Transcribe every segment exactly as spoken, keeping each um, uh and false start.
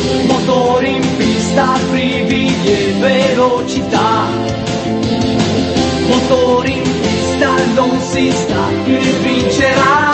Motori in pista, brividi e velocità. Motori in pista, non si sta, chi vincerà?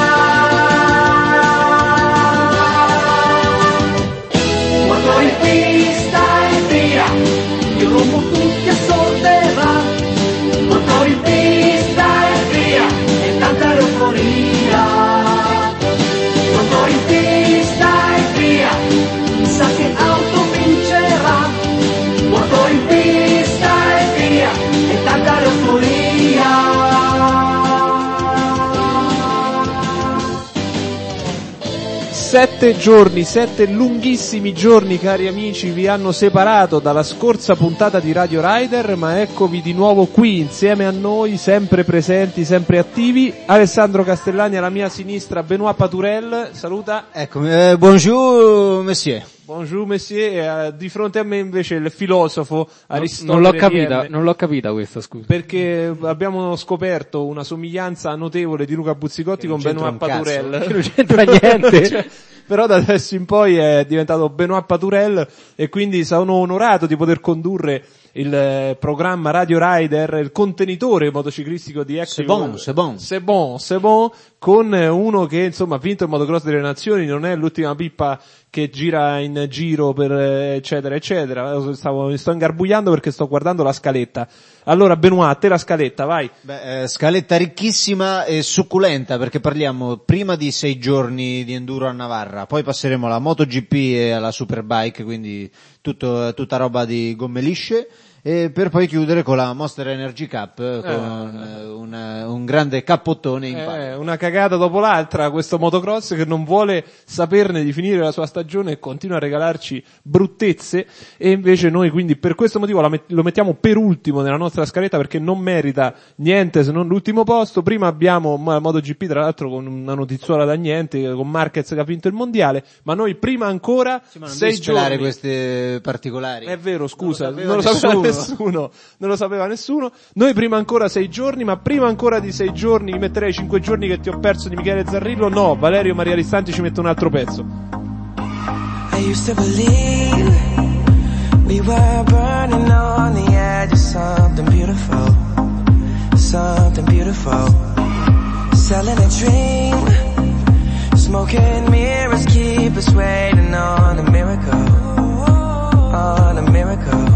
Motori in pista e via, io rompo tutti a sorterà. Motori in pista e via, e tanta euforia. Motori in pista e via, sa che auto vincerà. Motori in pista e via, e tanta euforia. Sette giorni, sette lunghissimi giorni, cari amici, vi hanno separato dalla scorsa puntata di Radio Rider, ma eccovi di nuovo qui insieme a noi, sempre presenti, sempre attivi. Alessandro Castellani alla mia sinistra, Benoît Paturel, saluta. Eccomi, eh, bonjour monsieur. Bonjour monsieur, eh, di fronte a me invece il filosofo Aristotele. Non l'ho capita, D M, non l'ho capita questa, scusa. perché abbiamo scoperto una somiglianza notevole di Luca Buzzicotti con Benoît Paturel. Che non c'entra niente. Cioè, però da adesso in poi è diventato Benoît Paturel e quindi sono onorato di poter condurre il eh, programma Radio Rider, il contenitore motociclistico di Active. C'est bon, c'est bon. C'est bon, c'est bon, con uno che insomma ha vinto il motocross delle nazioni, non è l'ultima pippa che gira in giro per eccetera eccetera. Stavo, mi sto ingarbugliando perché sto guardando la scaletta. Allora Benoît, a te la scaletta, vai. Beh, eh, scaletta ricchissima e succulenta, perché parliamo prima di sei giorni di enduro a Navarra, poi passeremo alla MotoGP e alla Superbike, quindi tutto, tutta roba di gomme lisce, e per poi chiudere con la Monster Energy Cup, eh, con eh, una, un grande cappottone in Eh, una cagata dopo l'altra, questo motocross che non vuole saperne di finire la sua stagione e continua a regalarci bruttezze, e invece noi quindi per questo motivo la met- lo mettiamo per ultimo nella nostra scaletta, perché non merita niente se non l'ultimo posto. Prima abbiamo MotoGP, tra l'altro con una notiziola da niente, con Marquez che ha vinto il mondiale, ma noi prima ancora Sì, ma non sei devi svelare giorni. queste particolari. È vero, scusa, Non lo non lo sapeva sapeva nessuno. nessuno, non lo sapeva nessuno. Noi prima ancora sei giorni, ma prima ancora di sei giorni mi metterei cinque giorni che ti ho perso di Michele Zarrillo. No, Valerio Maria Ristanti ci mette un altro pezzo. I used to believe we were burning on the edge of something beautiful, something beautiful. Selling a dream, smoking mirrors keep us waiting on a miracle, on a miracle.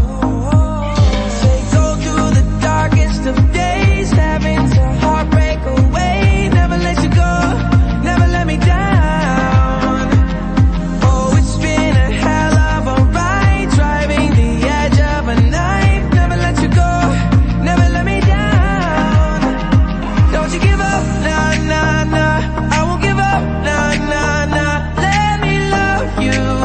Darkest of days, having to heartbreak away. Never let you go, never let me down. Oh, it's been a hell of a ride, driving the edge of a knife. Never let you go, never let me down. Don't you give up, nah, nah, nah. I won't give up, nah, nah, nah. Let me love you.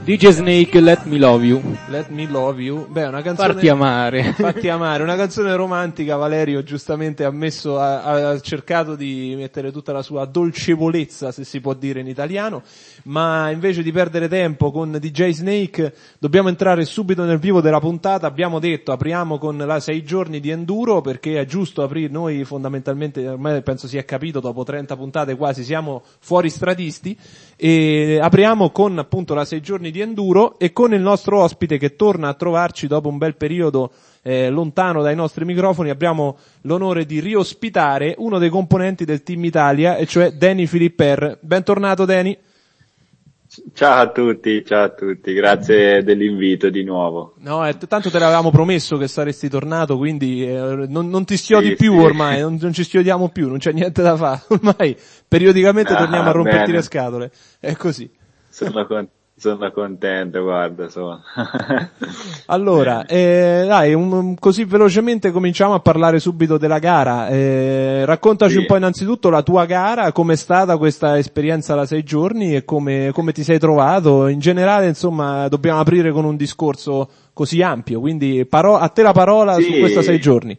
D J Snake, Let Me Love You. Let Me Love You. Beh, una canzone... Farti amare. Fatti amare, una canzone romantica. Valerio giustamente ha messo, ha, ha cercato di mettere tutta la sua dolcevolezza, se si può dire in italiano, ma invece di perdere tempo con D J Snake dobbiamo entrare subito nel vivo della puntata. Abbiamo detto, apriamo con la sei giorni di enduro, perché è giusto aprire. Noi fondamentalmente, ormai penso si è capito, dopo trenta puntate quasi siamo fuori stradisti, e apriamo con appunto la sei giorni di enduro e con il nostro ospite che torna a trovarci dopo un bel periodo eh, lontano dai nostri microfoni. Abbiamo l'onore di riospitare uno dei componenti del Team Italia, e cioè Danny Philipper. Bentornato Danny. Ciao a tutti, ciao a tutti, grazie dell'invito di nuovo. No, eh, tanto te l'avevamo promesso che saresti tornato, quindi eh, non, non ti stiodi sì, più sì. ormai, non, non ci stiodiamo più, non c'è niente da fare, ormai periodicamente Ah, torniamo a romperti bene. le scatole, è così. Sono, con- sono contento, guarda, sono. Allora, eh, dai, un, un- così velocemente cominciamo a parlare subito della gara. Eh, raccontaci Sì. un po' innanzitutto la tua gara, com'è stata questa esperienza da sei giorni e come, come ti sei trovato. In generale, insomma, dobbiamo aprire con un discorso così ampio, quindi paro- a te la parola Sì. su questa sei giorni.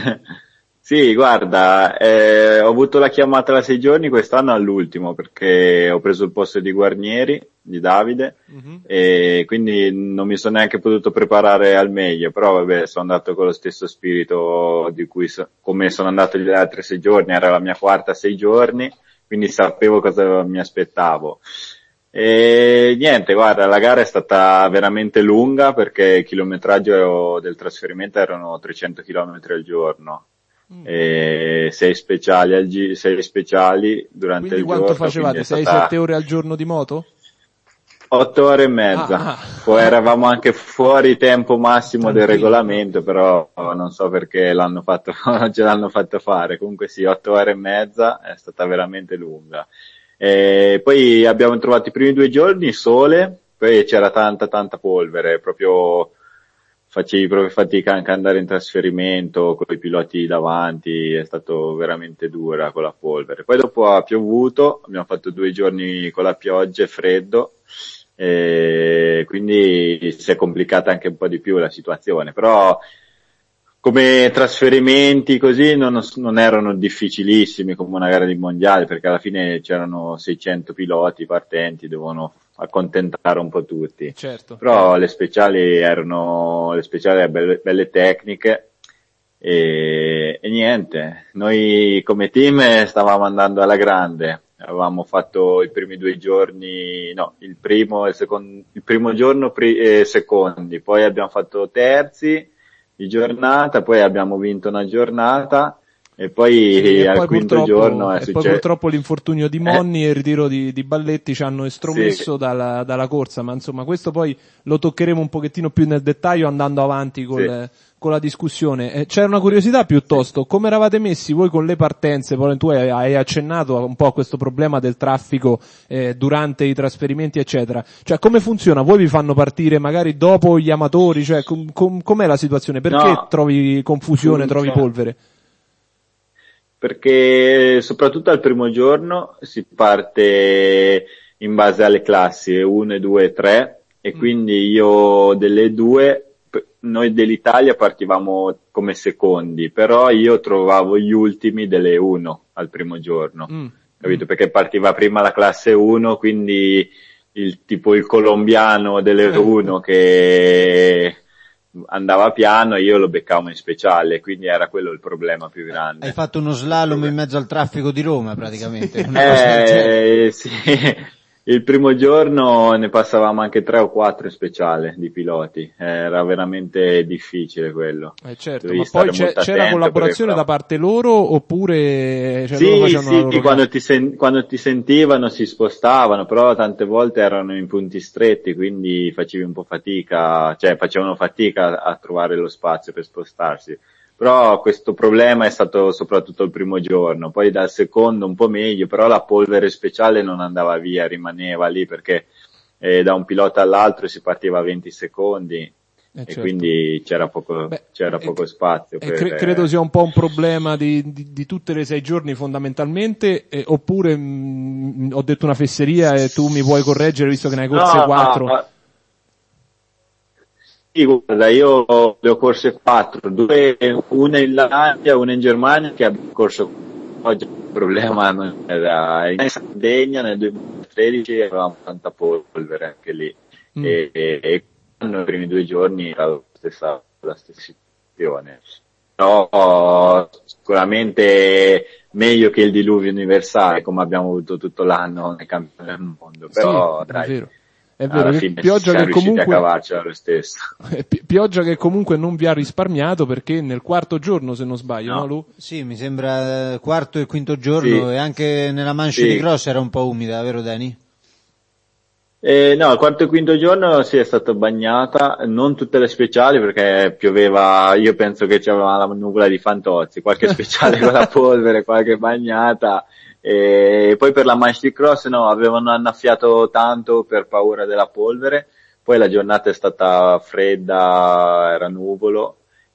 Sì, guarda, eh, ho avuto la chiamata da sei giorni quest'anno all'ultimo perché ho preso il posto di Guarnieri, di Davide, Mhm. e quindi non mi sono neanche potuto preparare al meglio, però vabbè, sono andato con lo stesso spirito di cui so- come sono andato gli altri sei giorni, era la mia quarta sei giorni, quindi sapevo cosa mi aspettavo. E niente, guarda, la gara è stata veramente lunga perché il chilometraggio del trasferimento erano trecento chilometri al giorno. E sei speciali al gi- sei speciali durante Quindi il quanto giorno. facevate? quindi è sei stata sette ore al giorno di moto? Otto ore e mezza. Ah, ah. Poi eravamo anche fuori tempo massimo del Tranquillo. regolamento, però non so perché l'hanno fatto, non ce l'hanno fatto fare. Comunque sì, otto ore e mezza, è stata veramente lunga. E poi abbiamo trovato i primi due giorni sole, poi c'era tanta tanta polvere, proprio facevi proprio fatica anche ad andare in trasferimento con i piloti davanti, è stato veramente dura con la polvere. Poi dopo ha piovuto, abbiamo fatto due giorni con la pioggia e freddo, e quindi si è complicata anche un po' di più la situazione, però come trasferimenti così non, non erano difficilissimi come una gara di mondiale, perché alla fine c'erano seicento piloti partenti, dovevano accontentare un po' tutti. Certo. Però le speciali erano, le speciali erano belle, belle tecniche e, e niente, noi come team stavamo andando alla grande, avevamo fatto i primi due giorni, no, il primo e il secondo, il primo giorno pri, eh, secondi, poi abbiamo fatto terzi di giornata, poi abbiamo vinto una giornata e poi Sì, e al poi quinto purtroppo- giorno è e poi successo. purtroppo l'infortunio di Monni e il ritiro di, di Balletti ci hanno estromesso Sì. dalla, dalla corsa, ma insomma questo poi lo toccheremo un pochettino più nel dettaglio andando avanti col, con la discussione. Eh, c'era una curiosità piuttosto, come eravate messi voi con le partenze? Poi tu hai, hai accennato un po' a questo problema del traffico eh, durante i trasferimenti eccetera, cioè come funziona? Voi vi fanno partire magari dopo gli amatori, cioè com, com, com'è la situazione? Perché No. trovi confusione, trovi Funziona. polvere? Perché soprattutto al primo giorno si parte in base alle classi uno, due e tre e quindi io delle due, p- noi dell'Italia partivamo come secondi, però io trovavo gli ultimi delle uno al primo giorno, Mm. capito? Perché partiva prima la classe uno, quindi il tipo il colombiano delle uno che andava piano e io lo beccavo in speciale, quindi era quello il problema più grande. Hai fatto uno slalom in mezzo al traffico di Roma praticamente. Una cosa del genere. Eh, sì, il primo giorno ne passavamo anche tre o quattro in speciale di piloti, era veramente difficile quello. Eh certo, Dovevi ma poi stare c'è- molto c'era attento collaborazione da perché- parte loro oppure cioè, loro Sì, facevano la sì, loro quando gara? ti, sen- quando ti sentivano si spostavano, però tante volte erano in punti stretti, quindi facevi un po' fatica, cioè facevano fatica a trovare lo spazio per spostarsi. Però questo problema è stato soprattutto il primo giorno, poi dal secondo un po' meglio, però la polvere speciale non andava via, rimaneva lì perché eh, da un pilota all'altro si partiva a venti secondi Eh, e certo. quindi c'era poco, Beh, c'era e- poco spazio. E per- cre- credo sia un po' un problema di, di, di tutte le sei giorni fondamentalmente, eh, oppure mh, ho detto una fesseria e tu mi puoi correggere visto che ne hai corse No, quattro. no, Sì, guarda, io le ho corse quattro, due, una in Lancia, una in Germania, che abbiamo corso oggi. Il problema non era in Sardegna nel duemilatredici avevamo tanta polvere anche lì, mm. e, e, e nei primi due giorni era la stessa, la stessa situazione. Però sicuramente meglio che il diluvio universale come abbiamo avuto tutto l'anno nei campioni del mondo, però sì, dai. È vero. È vero, alla che fine pioggia che comunque, a cavarcela lo stesso. Pioggia che comunque non vi ha risparmiato, perché nel quarto giorno, se non sbaglio, no, no Lu? Sì, mi sembra quarto e quinto giorno, sì. E anche nella Manche sì. di Cross era un po' umida, vero Dani? Eh, no, il quarto e quinto giorno sì, è stata bagnata, non tutte le speciali perché pioveva, io penso che c'aveva la nuvola di Fantozzi, qualche speciale con la polvere, qualche bagnata. E poi per la Manche di Cross no, avevano annaffiato tanto per paura della polvere, poi la giornata è stata fredda, era nuvolo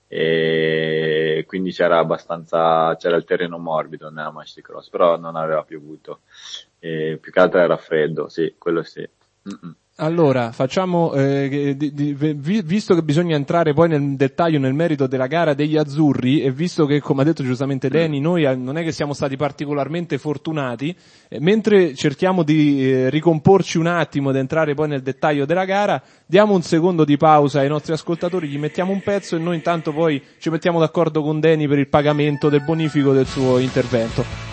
e quindi c'era abbastanza, c'era il terreno morbido nella Manche di Cross, però non aveva piovuto, e più che altro era freddo, sì, quello sì. Mm-mm. Allora, facciamo, eh, di, di, vi, visto che bisogna entrare poi nel dettaglio, nel merito della gara degli azzurri, e visto che, come ha detto giustamente Deni, noi non è che siamo stati particolarmente fortunati, eh, mentre cerchiamo di eh, ricomporci un attimo ed entrare poi nel dettaglio della gara, diamo un secondo di pausa ai nostri ascoltatori, gli mettiamo un pezzo e noi intanto poi ci mettiamo d'accordo con Deni per il pagamento del bonifico del suo intervento.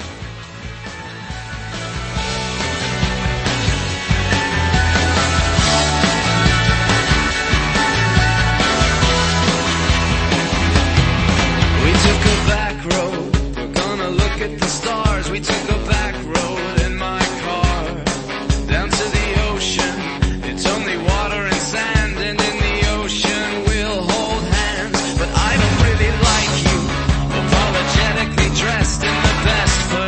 Dressed in the best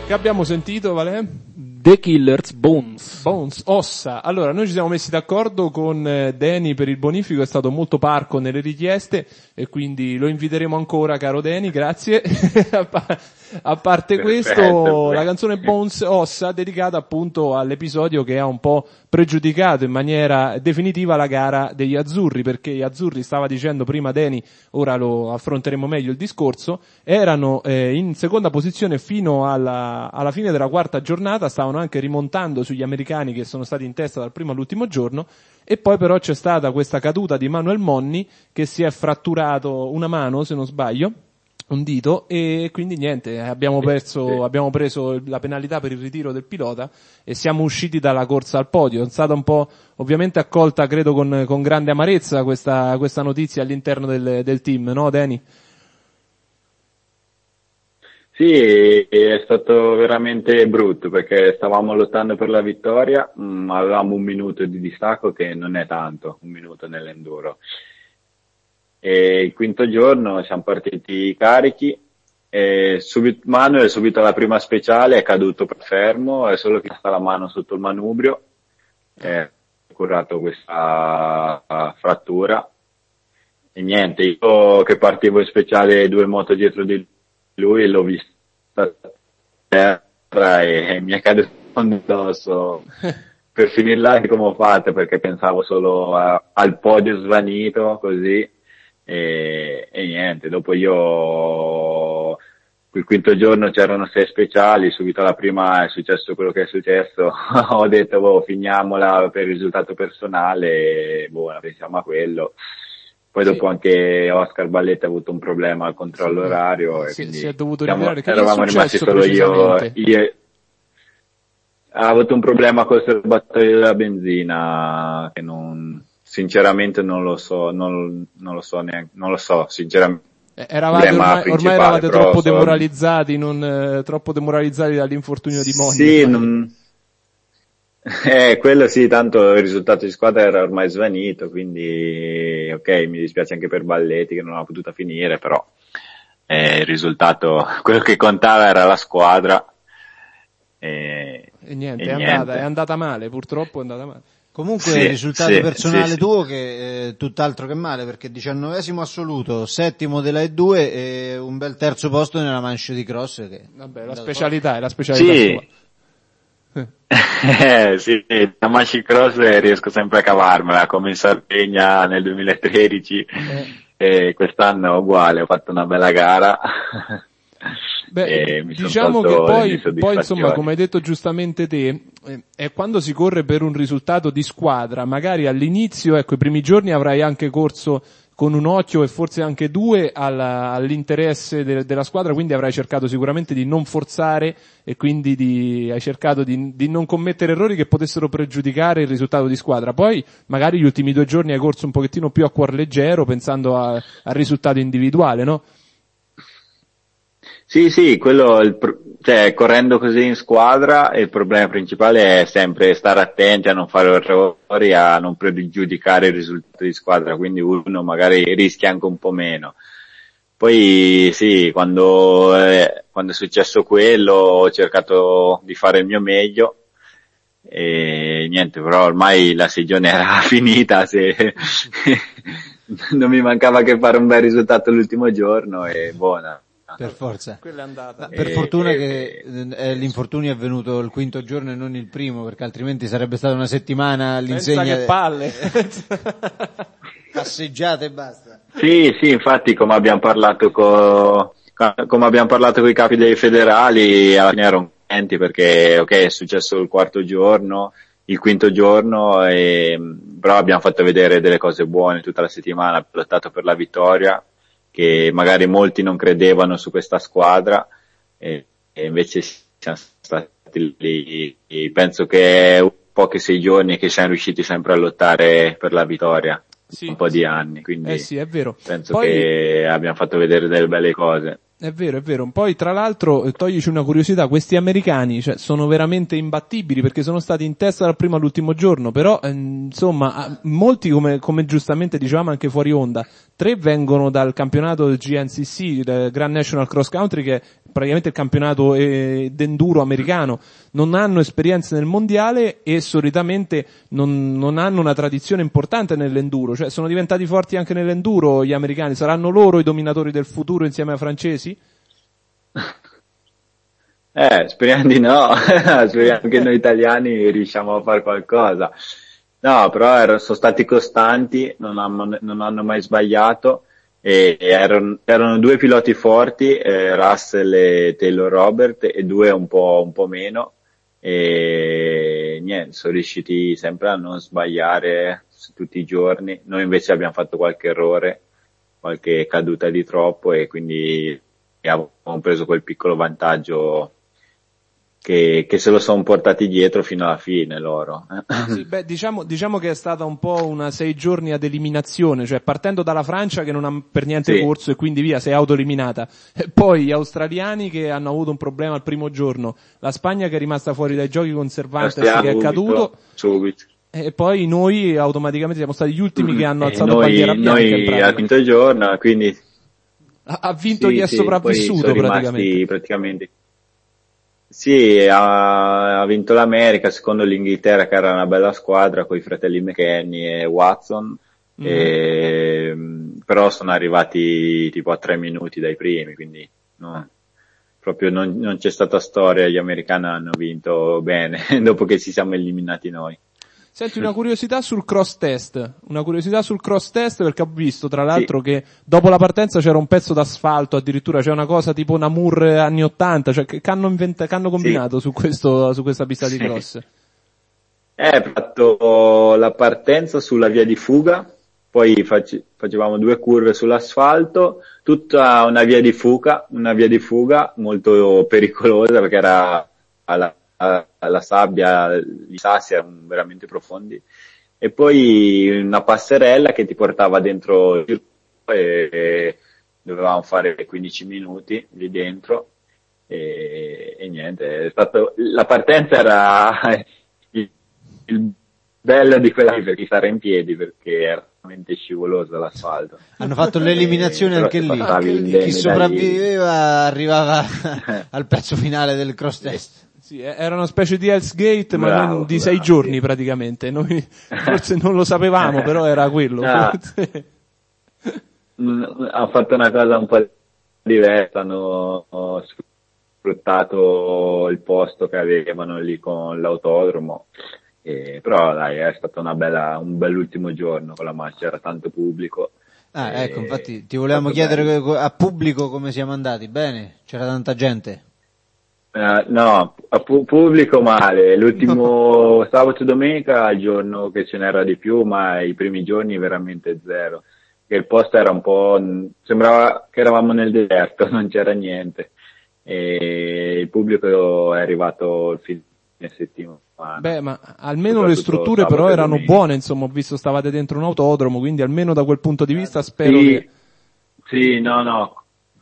Che abbiamo sentito, Valè? The Killers, Bones. Bones, ossa. Allora, noi ci siamo messi d'accordo con eh, Danny per il bonifico, è stato molto parco nelle richieste e quindi lo inviteremo ancora, caro Danny, grazie. a, pa- a parte Perfetto, questo, la sì. canzone Bones, ossa, dedicata appunto all'episodio che ha un po' pregiudicato in maniera definitiva la gara degli azzurri, perché gli azzurri, stava dicendo prima Danny, ora lo affronteremo meglio il discorso, erano eh, in seconda posizione fino alla, alla fine della quarta giornata, stavano anche rimontando sugli americani che sono stati in testa dal primo all'ultimo giorno, e poi però c'è stata questa caduta di Manuel Monni che si è fratturato una mano, se non sbaglio, un dito, e quindi niente, abbiamo perso, Sì. abbiamo preso la penalità per il ritiro del pilota e siamo usciti dalla corsa al podio. È stata un po' ovviamente accolta, credo, con, con grande amarezza questa, questa notizia all'interno del, del team, no Danny? Sì, è stato veramente brutto perché stavamo lottando per la vittoria, mh, avevamo un minuto di distacco che non è tanto, un minuto nell'enduro. E il quinto giorno siamo partiti carichi e subito, Manuel subito alla prima speciale è caduto per fermo, è solo che sta la mano sotto il manubrio, è curato questa uh, frattura e niente, io che partivo in speciale due moto dietro di lui l'ho vista a terra e, e mi è caduto addosso. Per finirla come ho fatto perché pensavo solo a, al podio svanito così. E, e niente, dopo io il quinto giorno c'erano sei speciali, subito alla prima è successo quello che è successo, ho detto boh, finiamola per il risultato personale, boh, pensiamo a quello. Poi dopo Sì. anche Oscar Balletti ha avuto un problema al controllo orario e Si- quindi si è dovuto siamo- ritirare. Che gli è eravamo rimasti successo solo io, precisamente? io ha avuto un problema col serbatoio della benzina che non sinceramente non lo so, non, non lo so neanche, non lo so, sinceramente. Eh, Eravate Problema ormai, ormai principale, eravate però troppo so- demoralizzati, non, eh, troppo demoralizzati dall'infortunio di Monni. Sì, ormai. non... eh, quello sì, tanto il risultato di squadra era ormai svanito, quindi ok, mi dispiace anche per Balletti che non ha potuto finire, però eh, il risultato, quello che contava era la squadra. E, E niente, e è niente. andata, è andata male, purtroppo è andata male. Comunque Sì, il risultato sì, personale sì, sì. tuo che è tutt'altro che male, perché diciannovesimo assoluto, settimo della E due e un bel terzo posto nella manche di cross che Vabbè, la specialità è la specialità Sì. sua. Eh, sì, la Manchi Cross riesco sempre a cavarmela, come in Sardegna nel duemilatredici, e quest'anno uguale, ho fatto una bella gara. Beh, e mi son diciamo che tolto le poi, mie poi insomma, soddisfazioni. come hai detto giustamente te, eh, è quando si corre per un risultato di squadra, magari all'inizio, ecco, i primi giorni avrai anche corso con un occhio e forse anche due alla, all'interesse de, della squadra, quindi avrai cercato sicuramente di non forzare e quindi di, hai cercato di, di non commettere errori che potessero pregiudicare il risultato di squadra. Poi magari gli ultimi due giorni hai corso un pochettino più a cuor leggero pensando a, al risultato individuale, no? Sì, sì, quello, il pro- cioè, correndo così in squadra, il problema principale è sempre stare attenti a non fare errori, a non pregiudicare il risultato di squadra, quindi uno magari rischia anche un po' meno. Poi sì, quando, eh, quando è successo quello ho cercato di fare il mio meglio e niente, però ormai la stagione era finita, se non mi mancava che fare un bel risultato l'ultimo giorno e buona. per forza. Quella è andata. Ma per Eh, fortuna eh, che eh, l'infortunio è avvenuto il quinto giorno e non il primo, perché altrimenti sarebbe stata una settimana all'insegna Pensa che palle. passeggiate e basta. Sì, sì, infatti come abbiamo parlato co, come abbiamo parlato con i capi dei federali, alla fine erano contenti perché ok, è successo il quarto giorno, il quinto giorno, e, però abbiamo fatto vedere delle cose buone tutta la settimana, abbiamo lottato per la vittoria, che magari molti non credevano su questa squadra, e, e invece siamo stati lì, e penso che è un po' che sei giorni che siamo riusciti sempre a lottare per la vittoria. Sì, un po' sì. di anni, quindi Eh sì, è vero. penso Poi, che abbiamo fatto vedere delle belle cose. È vero, è vero. Poi tra l'altro, eh, toglici una curiosità, questi americani, cioè, sono veramente imbattibili perché sono stati in testa dal primo all'ultimo giorno, però eh, insomma, ah, molti come, come giustamente dicevamo anche fuori onda, tre vengono dal campionato G N C C, del Grand National Cross Country, che praticamente il campionato eh, d'enduro americano, non hanno esperienze nel mondiale e solitamente non, non hanno una tradizione importante nell'enduro, cioè sono diventati forti anche nell'enduro gli americani, saranno loro i dominatori del futuro insieme ai francesi? Eh, speriamo di no, speriamo che noi italiani riusciamo a fare qualcosa. No, però er- sono stati costanti, non hanno, non hanno mai sbagliato, e erano, erano due piloti forti, eh, Russell e Taylor Robert, e due un po', un po' meno, e niente, sono riusciti sempre a non sbagliare tutti i giorni. Noi invece abbiamo fatto qualche errore, qualche caduta di troppo, e quindi abbiamo preso quel piccolo vantaggio che, che se lo sono portati dietro fino alla fine loro. Sì, beh, diciamo, diciamo che è stata un po' una sei giorni ad eliminazione, cioè partendo dalla Francia che non ha per niente Sì. corso e quindi via, sei autoeliminata, e poi gli australiani che hanno avuto un problema al primo giorno, la Spagna che è rimasta fuori dai giochi con Cervantes che è caduto, subito. e poi noi automaticamente siamo stati gli ultimi che hanno E alzato noi, bandiera bianca in noi pratica. al quinto giorno, quindi Ha, ha vinto sì, chi è sì, sopravvissuto poi sono praticamente. rimasti praticamente. Sì, ha, ha vinto l'America, secondo l'Inghilterra che era una bella squadra con i fratelli McKenny e Watson, Mm. e, però sono arrivati tipo a tre minuti dai primi, quindi no, proprio non, non c'è stata storia, gli americani hanno vinto bene dopo che ci siamo eliminati noi. Senti, una curiosità sul cross test, una curiosità sul cross test perché ho visto tra l'altro che dopo la partenza c'era un pezzo d'asfalto, addirittura c'è una cosa tipo Namur anni ottanta, cioè che, che hanno inventa, che hanno combinato Sì. su questo, su questa pista di Sì. cross? Eh, ho fatto la partenza sulla via di fuga, poi face- facevamo due curve sull'asfalto, tutta una via di fuga, una via di fuga molto pericolosa perché era alla, alla sabbia, i sassi erano veramente profondi, e poi una passerella che ti portava dentro il circuito, e, e dovevamo fare quindici minuti lì dentro, e, e niente, è stato, la partenza era il, il bello di quella perché stare in piedi perché era veramente scivoloso l'asfalto. Hanno fatto l'eliminazione Eh, anche però se lì. passavi Chi indenne da lì- sopravviveva arrivava al pezzo finale del cross test. Sì, era una specie di Hell's Gate, ma Bravo, non di bravo, sei sì. giorni praticamente. Noi forse non lo sapevamo, però era quello. No. Ha fatto una cosa un po' diversa, hanno hanno sfruttato il posto che avevano lì con l'autodromo, e, però dai, è stato una bella, un bell'ultimo giorno con la macchina, c'era tanto pubblico. Ah, E- ecco, infatti ti volevamo è stato chiedere bello. che- a pubblico come siamo andati. Bene? C'era tanta gente? Eh, no, a pu- pubblico male, l'ultimo sabato e domenica il giorno che ce n'era di più, ma i primi giorni veramente zero, che il posto era un po', sembrava che eravamo nel deserto, non c'era niente, e il pubblico è arrivato il fine settimana. Beh, ma almeno Soprattutto le strutture sabato però e erano domenica. buone, insomma, ho visto stavate dentro un autodromo, quindi almeno da quel punto di vista spero Sì, che... sì, no, no.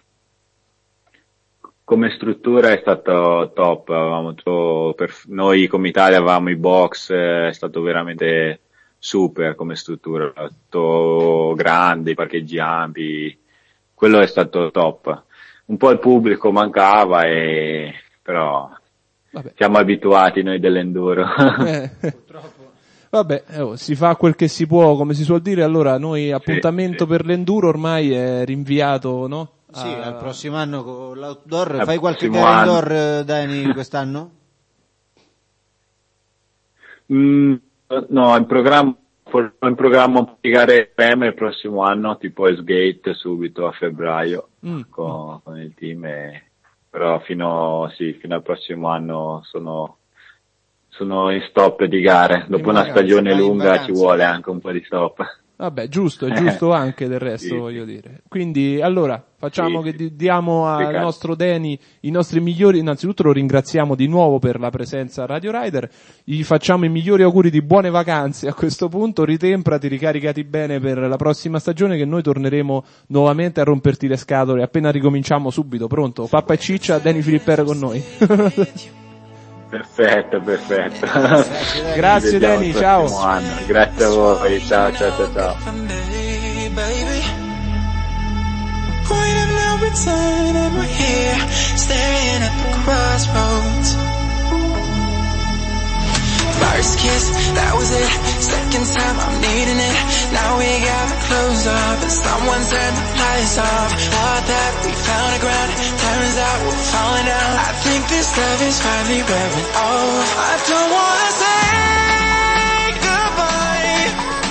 Come struttura è stato top, avevamo tutto per, noi come Italia avevamo i box, eh, è stato veramente super come struttura, tutto grande, i parcheggi ampi, quello è stato top. Un po' il pubblico mancava, e però Vabbè. siamo abituati noi dell'enduro. Eh, Vabbè, eh, oh, si fa quel che si può, come si suol dire, allora noi appuntamento sì. per l'enduro ormai è rinviato, no? Sì, Ah, al prossimo anno con l'outdoor. Al Fai qualche prossimo gara anno. indoor, eh, Dani, quest'anno? Mm, no, in programma, in programma un po' di gare estreme il prossimo anno, tipo S-Gate subito a febbraio Mm. con, con il team, e, però fino, sì, fino al prossimo anno sono, sono in stop di gare. Dopo In una vacanza, stagione vai in lunga vacanza. ci vuole anche un po' di stop. Vabbè, giusto, è giusto anche del resto, Sì, sì. voglio dire. Quindi, allora, facciamo Sì, che sì. di- diamo al Peccato. nostro Danny i nostri migliori, innanzitutto lo ringraziamo di nuovo per la presenza a Radio Rider, gli facciamo i migliori auguri di buone vacanze a questo punto, ritemprati, ricaricati bene per la prossima stagione, che noi torneremo nuovamente a romperti le scatole appena ricominciamo subito, pronto? Pappa e Ciccia, Danny Filippera con noi. Perfetto, perfetto. Grazie, Ci vediamo Danny, il ciao. prossimo anno. Grazie a voi, ciao ciao ciao ciao. Baby, might have now been turn and we're here, staring at the crossroads. First kiss, that was it. Second time, I'm needing it. Now we got our clothes off, and someone turned the lights off. Thought that we found a ground, turns out we're falling down. I think this love is finally wearing off. I don't wanna say goodbye,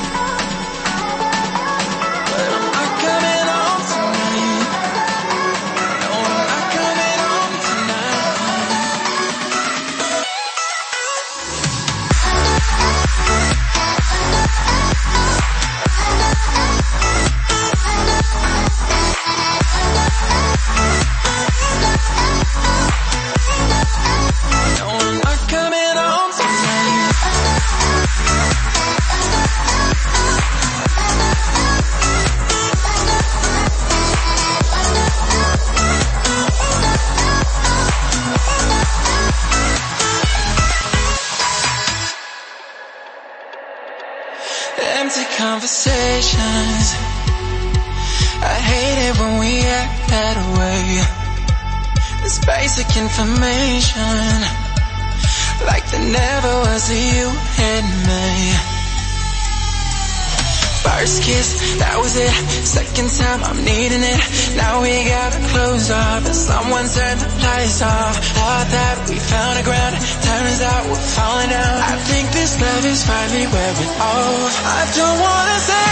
but I'm not coming home tonight. No, I'm not coming home tonight. No, I'm not coming home tonight. Empty conversations, I hate it when we act that way. It's basic information, like there never was a you and me. First kiss, that was it. Second time, I'm needing it. Now we got our clothes off, and someone turned the lights off. Thought that we found a ground, turns out we're falling down. I think this love is finally wearing off. I don't wanna say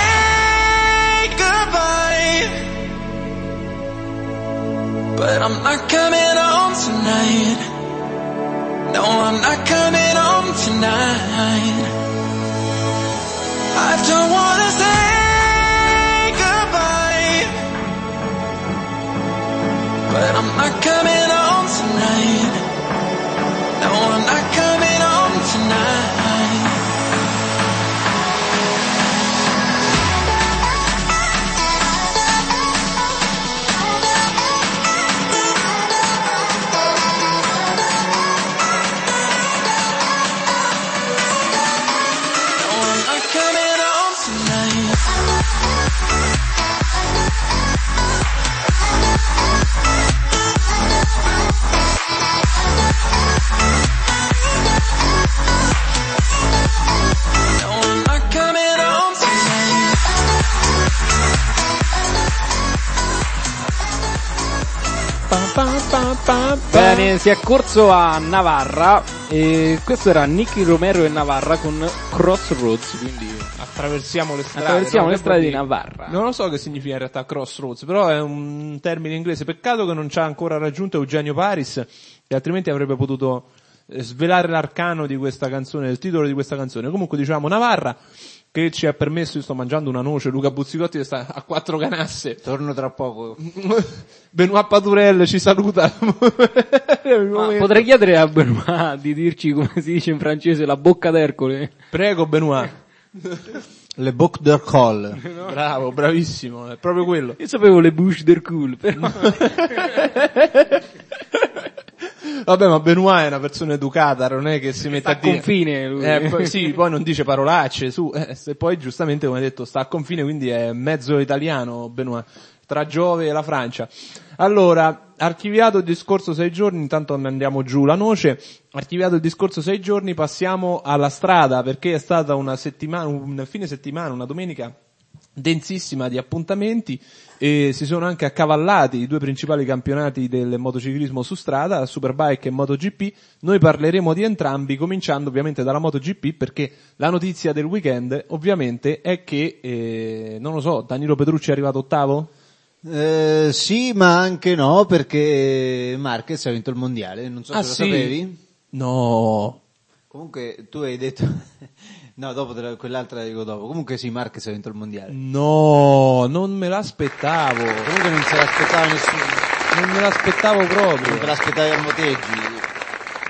goodbye, but I'm not coming home tonight. No, I'm not coming home tonight. I don't wanna say goodbye, but I'm not coming home tonight. No, I'm not coming home tonight. No, I'm not coming home tonight. No, I'm not coming home tonight. Pam, pam, pam, pam. Bene, si è corso a Navarra e questo era Nicky Romero e Navarra con Crossroads, quindi Attraversiamo le strade. attraversiamo no? le Che strade vuol di dire? Navarra. Non lo so che significa in realtà crossroads, però è un termine inglese. Peccato che non ci ha ancora raggiunto Eugenio Paris, che altrimenti avrebbe potuto eh, svelare l'arcano di questa canzone, il titolo di questa canzone. Comunque diciamo Navarra, che ci ha permesso, io sto mangiando una noce, Luca Buzzicotti sta a quattro canasse. Torno tra poco. Benoît Paturel ci saluta. Ma potrei chiedere a Benoît di dirci come si dice in francese la bocca d'Ercole? Prego Benoît. Le Bouc d'Ercole. Bravo, bravissimo, è proprio quello. Io sapevo le bouche del cul, però. Vabbè, ma Benoît è una persona educata, non è che si mette Sta a a dire... confine lui. Eh, poi, sì, poi non dice parolacce, su, eh, se poi giustamente come hai detto sta a confine, quindi è mezzo italiano Benoît, tra Giove e la Francia. Allora, archiviato il discorso sei giorni, intanto andiamo giù la noce, archiviato il discorso sei giorni, passiamo alla strada, perché è stata una settimana, un fine settimana, una domenica densissima di appuntamenti, e si sono anche accavallati i due principali campionati del motociclismo su strada, Superbike e MotoGP. Noi parleremo di entrambi, cominciando ovviamente dalla MotoGP, perché la notizia del weekend ovviamente è che, eh, non lo so, Danilo Petrucci è arrivato ottavo? Eh, sì, ma anche no, perché Marquez ha vinto il mondiale, non so Ah, se lo sì? sapevi. No. Comunque tu hai detto... no, dopo te la- quell'altra la dico dopo. Comunque sì, Marquez ha vinto il mondiale. No, non me l'aspettavo. Comunque non se l'aspettava nessuno. Non me l'aspettavo Non te proprio. l'aspettavi a Motegi. Però non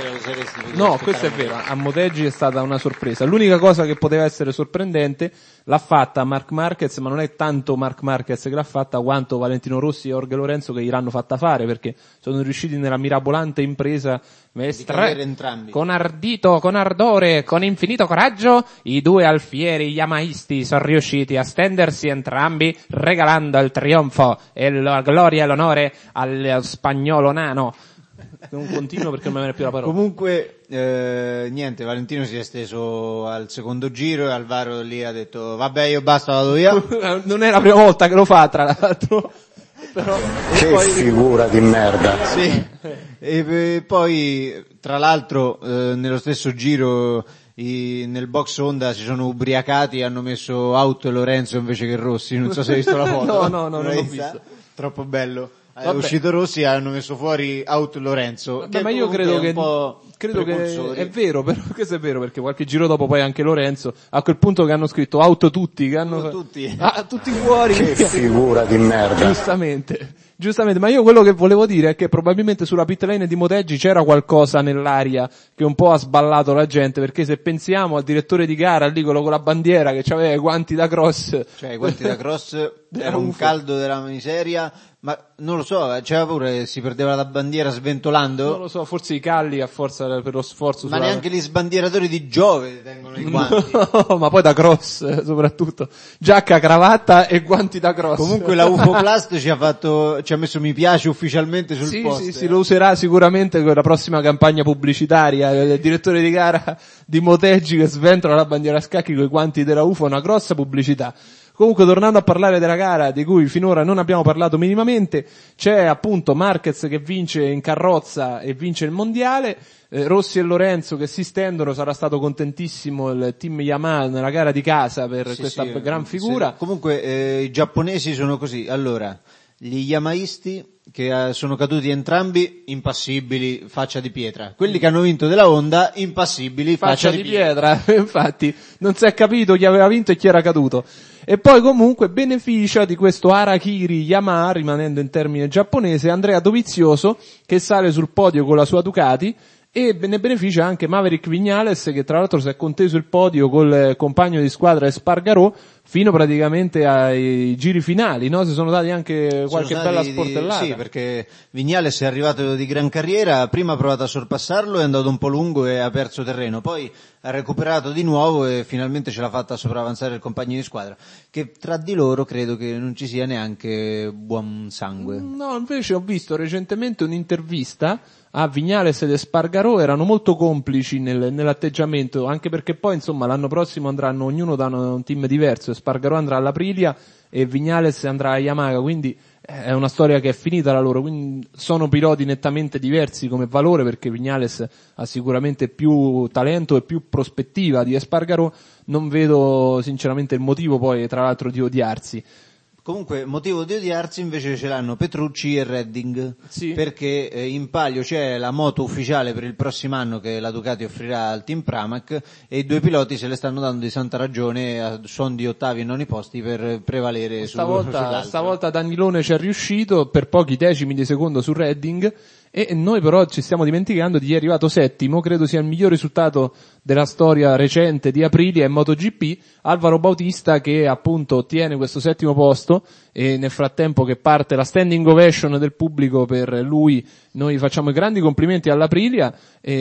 te lo saresti potuto No, aspettare questo è magari. vero, a Motegi è stata una sorpresa. L'unica cosa che poteva essere sorprendente l'ha fatta Marc Marquez, ma non è tanto Marc Marquez che l'ha fatta quanto Valentino Rossi e Jorge Lorenzo che gliel'hanno fatta fare, perché sono riusciti nella mirabolante impresa Di cadere entrambi. con ardito, con ardore, con infinito coraggio, i due alfieri yamaisti sono riusciti a stendersi entrambi, regalando il trionfo e la gloria e l'onore al spagnolo nano. Non continuo perché non mi viene più la parola. Comunque, eh, niente, Valentino si è steso al secondo giro e Alvaro lì ha detto vabbè io basta, vado via. Non è la prima volta che lo fa, tra l'altro. Però, Che poi- figura di merda. Sì. E eh, poi, tra l'altro, eh, nello stesso giro i- nel box Honda si sono ubriacati e hanno messo Auto e Lorenzo invece che Rossi. Non so se hai visto la foto. No, no, no, non l'hai l'ho vista? visto. Troppo bello. È Vabbè. uscito Rossi e hanno messo fuori Auto e Lorenzo. Vabbè, che ma io comunque credo è un che, po' credo che precursori. è vero, però questo è vero perché qualche giro dopo poi anche Lorenzo, a quel punto che hanno scritto auto tutti, che hanno, Tutti. ah, tutti fuori. Che figura di merda. Giustamente, giustamente, ma io quello che volevo dire è che probabilmente sulla pit lane di Motegi c'era qualcosa nell'aria che un po' ha sballato la gente, perché se pensiamo al direttore di gara lì quello con la bandiera che aveva i guanti da cross, Cioè, i guanti da cross Era era un un caldo della miseria, ma non lo so, c'era paura che si perdeva la bandiera sventolando? non lo so, forse i calli a forza per lo sforzo Ma sulla- neanche gli sbandieratori di Giove tengono i guanti. No, ma poi da cross eh, soprattutto, giacca, cravatta e guanti da cross. Comunque la Ufoplast ci ha fatto, ci ha messo mi piace ufficialmente sul Sì, post. sì, sì, lo userà sicuramente con la prossima campagna pubblicitaria. Il direttore di gara di Motegi che sventola la bandiera a scacchi con i guanti della U F O, una grossa pubblicità. Comunque, tornando a parlare della gara di cui finora non abbiamo parlato minimamente, c'è appunto Marquez che vince in carrozza e vince il mondiale, eh, Rossi e Lorenzo che si stendono, sarà stato contentissimo il team Yamaha nella gara di casa per Sì, questa sì, gran sì. figura. Comunque eh, i giapponesi sono così. Allora, gli yamaisti che eh, sono caduti entrambi impassibili, faccia di pietra. Quelli che hanno vinto della Honda impassibili, Faccia di pietra, infatti non si è capito chi aveva vinto e chi era caduto. E poi comunque beneficia di questo Harakiri Yamaha, rimanendo in termine giapponese, Andrea Dovizioso che sale sul podio con la sua Ducati, e ne beneficia anche Maverick Viñales che tra l'altro si è conteso il podio col compagno di squadra Espargarò fino praticamente ai giri finali, no? Si sono dati anche qualche Sono bella stati di- sportellata. Sì, perché Vignales è arrivato di gran carriera, prima ha provato a sorpassarlo, è andato un po' lungo e ha perso terreno, poi ha recuperato di nuovo e finalmente ce l'ha fatta sopravanzare il compagno di squadra, che tra di loro credo che non ci sia neanche buon sangue. No, invece ho visto recentemente un'intervista a Viñales ed Espargarò, erano molto complici nel, nell'atteggiamento, anche perché poi insomma l'anno prossimo andranno ognuno da un, un team diverso, Espargarò andrà all'Aprilia e Viñales andrà a Yamaha, quindi è una storia che è finita la loro, quindi sono piloti nettamente diversi come valore, perché Viñales ha sicuramente più talento e più prospettiva di Espargarò, non vedo sinceramente il motivo poi tra l'altro di odiarsi. Comunque, motivo di odiarsi invece ce l'hanno Petrucci e Redding, Sì. perché eh, in palio c'è la moto ufficiale per il prossimo anno che la Ducati offrirà al team Pramac e i due piloti se le stanno dando di santa ragione a suon di ottavi e noni posti per prevalere su, Stavolta, sull'altro. stavolta Danilone ci è riuscito per pochi decimi di secondo su Redding, e noi però ci stiamo dimenticando di chi è arrivato settimo, credo sia il miglior risultato della storia recente di Aprilia e MotoGP, Alvaro Bautista che appunto ottiene questo settimo posto, e nel frattempo che parte la standing ovation del pubblico per lui, noi facciamo i grandi complimenti all'Aprilia,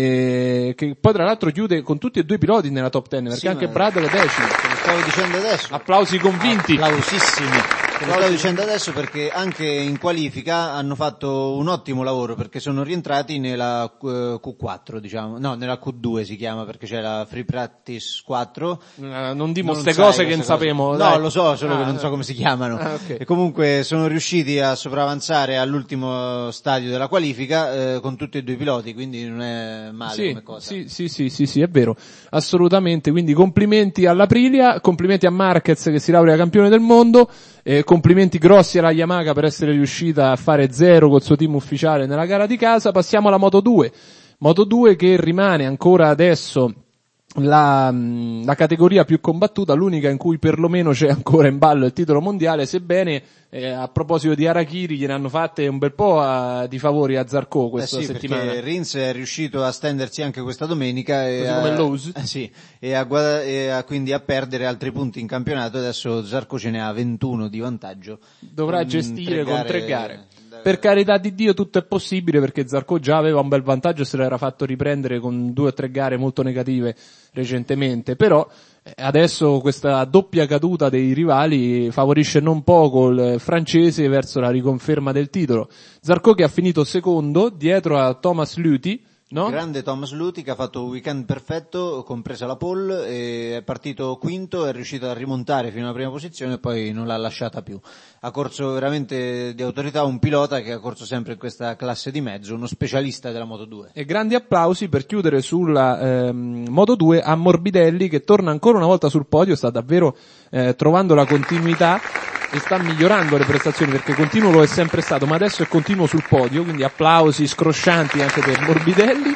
e che poi tra l'altro chiude con tutti e due i piloti nella top ten, perché Sì, anche ma- Bradley è decimo. Te lo stavo dicendo adesso. Applausi convinti. Applausissimi. Te lo stavo dicendo adesso perché anche in qualifica hanno fatto un ottimo lavoro perché sono rientrati nella eh, Q quattro, diciamo, no, nella Q due si chiama perché c'è la Free Practice quattro. Eh, non dimo Non ste sai cose che non queste cose. sappiamo. No, dai. lo so, solo Ah, che non so come si chiamano. Ah, ok. E comunque sono riusciti a sopravanzare all'ultimo stadio della qualifica eh, con tutti e due i piloti, quindi non è male Sì, come cosa. sì, sì, sì, sì, sì, è vero, assolutamente, quindi complimenti all'Aprilia, complimenti a Marquez che si laurea campione del mondo, eh, complimenti grossi alla Yamaha per essere riuscita a fare zero col suo team ufficiale nella gara di casa. Passiamo alla Moto due, Moto due che rimane ancora adesso la, la categoria più combattuta, l'unica in cui perlomeno c'è ancora in ballo il titolo mondiale, sebbene eh, a proposito di Harakiri gliene hanno fatte un bel po' a, di favori a Zarco questa eh sì, settimana. Perché Rins è riuscito a stendersi anche questa domenica e Così a, come Lowe's. eh sì, e, a, guada- e a quindi a perdere altri punti in campionato. Adesso Zarco ce ne ha ventuno di vantaggio. Dovrà con gestire tre con gare, tre gare. Per carità di Dio tutto è possibile, perché Zarco già aveva un bel vantaggio e se l'era fatto riprendere con due o tre gare molto negative recentemente, però adesso questa doppia caduta dei rivali favorisce non poco il francese verso la riconferma del titolo. Zarco che ha finito secondo dietro a Thomas Luthi, no? Grande Thomas Luthi che ha fatto un weekend perfetto, compresa la pole, e è partito quinto, è riuscito a rimontare fino alla prima posizione e poi non l'ha lasciata più. Ha corso veramente di autorità, un pilota che ha corso sempre in questa classe di mezzo, uno specialista della Moto due. E grandi applausi per chiudere sulla ehm, Moto due a Morbidelli, che torna ancora una volta sul podio, sta davvero eh, trovando la continuità e sta migliorando le prestazioni, perché continuo lo è sempre stato, ma adesso è continuo sul podio, quindi applausi scroscianti anche per Morbidelli.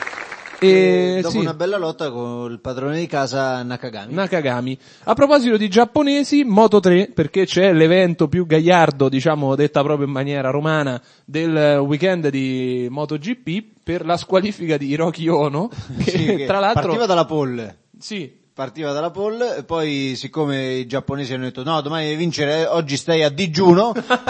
E, e dopo sì. una bella lotta con il padrone di casa Nakagami. Nakagami. A proposito di giapponesi, Moto tre, perché c'è l'evento più gagliardo, diciamo, detta proprio in maniera romana, del weekend di MotoGP per la squalifica di Hiroki Ono, che, Sì, che tra l'altro partiva dalla pole. sì, Partiva dalla pole e poi, siccome i giapponesi hanno detto no, domani devi vincere, oggi stai a digiuno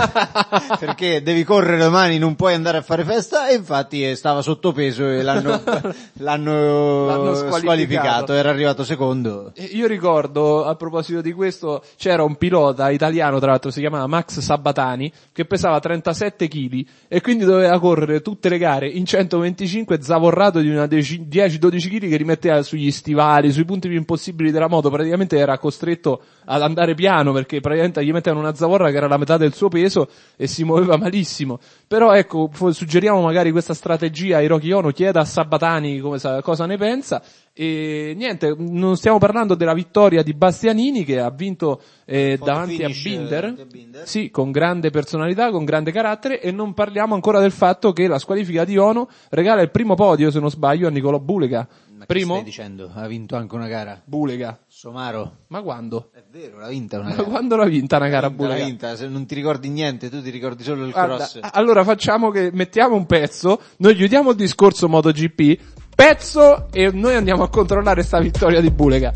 perché devi correre domani, non puoi andare a fare festa, e infatti stava sottopeso e l'hanno, l'hanno, L'hanno squalificato. squalificato. Era arrivato secondo. io ricordo, a proposito di questo, c'era un pilota italiano, tra l'altro si chiamava Max Sabatani, che pesava trentasette chili e quindi doveva correre tutte le gare in centoventicinque, zavorrato di una dieci dodici chili che rimetteva sugli stivali, sui punti più impossibili della moto, praticamente era costretto ad andare piano perché praticamente gli mettevano una zavorra che era la metà del suo peso e si muoveva malissimo. Però ecco, suggeriamo magari questa strategia a Hiroki Ono, chieda a Sabatani come sa, cosa ne pensa. E niente, non stiamo parlando della vittoria di Bastianini, che ha vinto eh, davanti a Binder, a Binder, sì, con grande personalità, con grande carattere, e non parliamo ancora del fatto che la squalifica di Ono regala il primo podio, se non sbaglio, a Nicolò Bulega. Ma Primo? che stai dicendo? Ha vinto anche una gara. Bulega. Somaro. Ma quando? È vero, l'ha vinta una Ma gara. quando l'ha vinta una gara L'ha vinta, Bulega? l'ha vinta, se non ti ricordi niente, tu ti ricordi solo il Guarda, cross. allora facciamo che mettiamo un pezzo, noi chiudiamo il discorso MotoGP, pezzo, e noi andiamo a controllare sta vittoria di Bulega.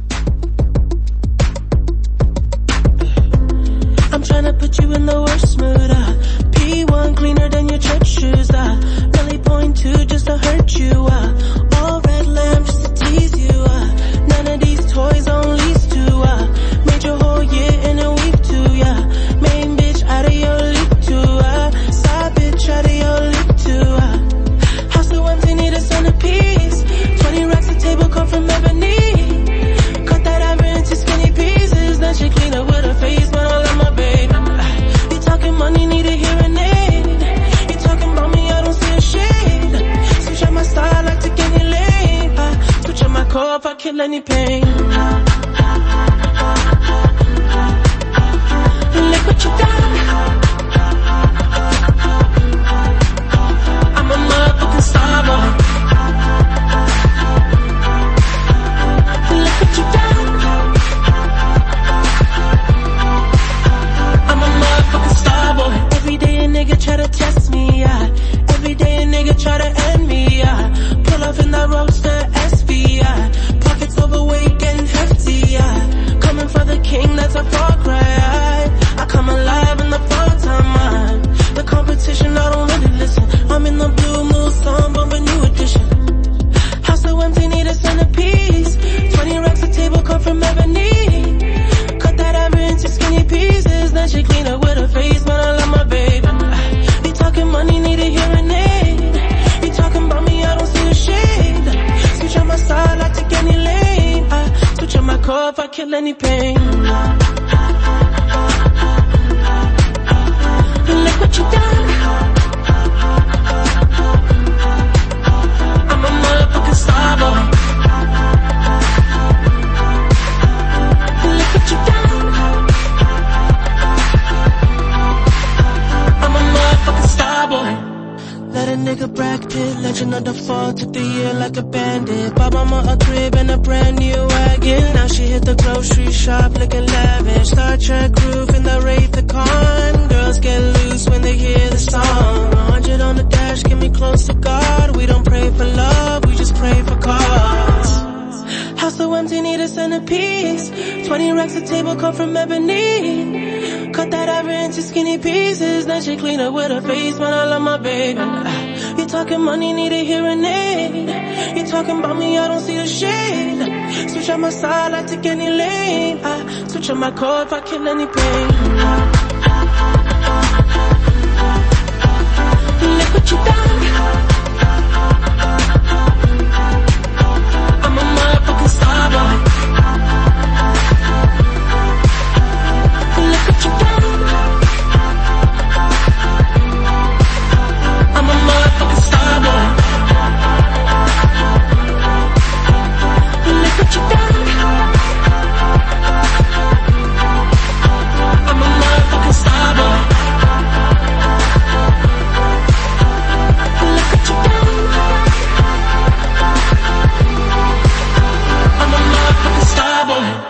I'm trying to put you in the worst mood, uh. P one cleaner than your church shoes, uh. Really point two just to hurt you, uh. All red lamp just to tease you, uh. None of these toys on lease to, uh. Made your whole year in a week too, yeah. Main bitch out of your league too, uh. Side bitch out of your league too, uh. House so empty, need a centerpiece. Twenty racks a table come from ebony. Cut that ever into skinny pieces. Then she clean up with her face, but I love my baby. You talking money, need a hearing aid. You talking about me, I don't see a shade. Switch up my style, I take any lane. I switch up my core if I kill any pain. Look what you done. I'm a motherfucking star boy. Look what you done. I'm a motherfucking star boy. Every day a nigga try to test me, yeah. Every day a nigga try to end me, yeah. Pull off in that roadster S V, yeah. Pockets overweight getting hefty, yeah. Coming for the king, that's a far cry, yeah. I come alive in the fall time, man. The competition, I don't really listen. I'm in the blue moon, sun bumping new edition. House so empty, need a centerpiece. Twenty racks a table come from ebony. Cut that ever into skinny pieces. Then she clean up with her face, but I love my baby. You talking money, need a hearing aid. You talking about me, I don't see a shade. Switch on my side, I take any lane. I switch on my core if I kill any pain. Look what you done. I'm a motherfucking star boy. Look what you done. I'm a motherfucking star boy. Let a nigga bracket, let catch another fall, took the year like a bandit. Bought mama a crib and a brand new wagon. Now she hit the grocery shop looking lavish. Star Trek roof in the Wraith the Con. Girls get loose when they hear the song. A hundred on the dash, get me close to God. We don't pray for love, we just pray for cause. House so empty, need a centerpiece. Twenty racks a table come from ebony. Cut that ivory into skinny pieces. Then she clean up with her face, man, I love my baby. You talking money, need a hearing aid. You talking about me, I don't see the shade. Switch on my side, I take any lane. I switch on my code if I kill any pain. Look what you done. I'm a motherfucking star boy. Look what you done. I'm a motherfucking star boy. Look what you done. I'm a motherfucking star boy. Look what you done. I'm a motherfucking star boy.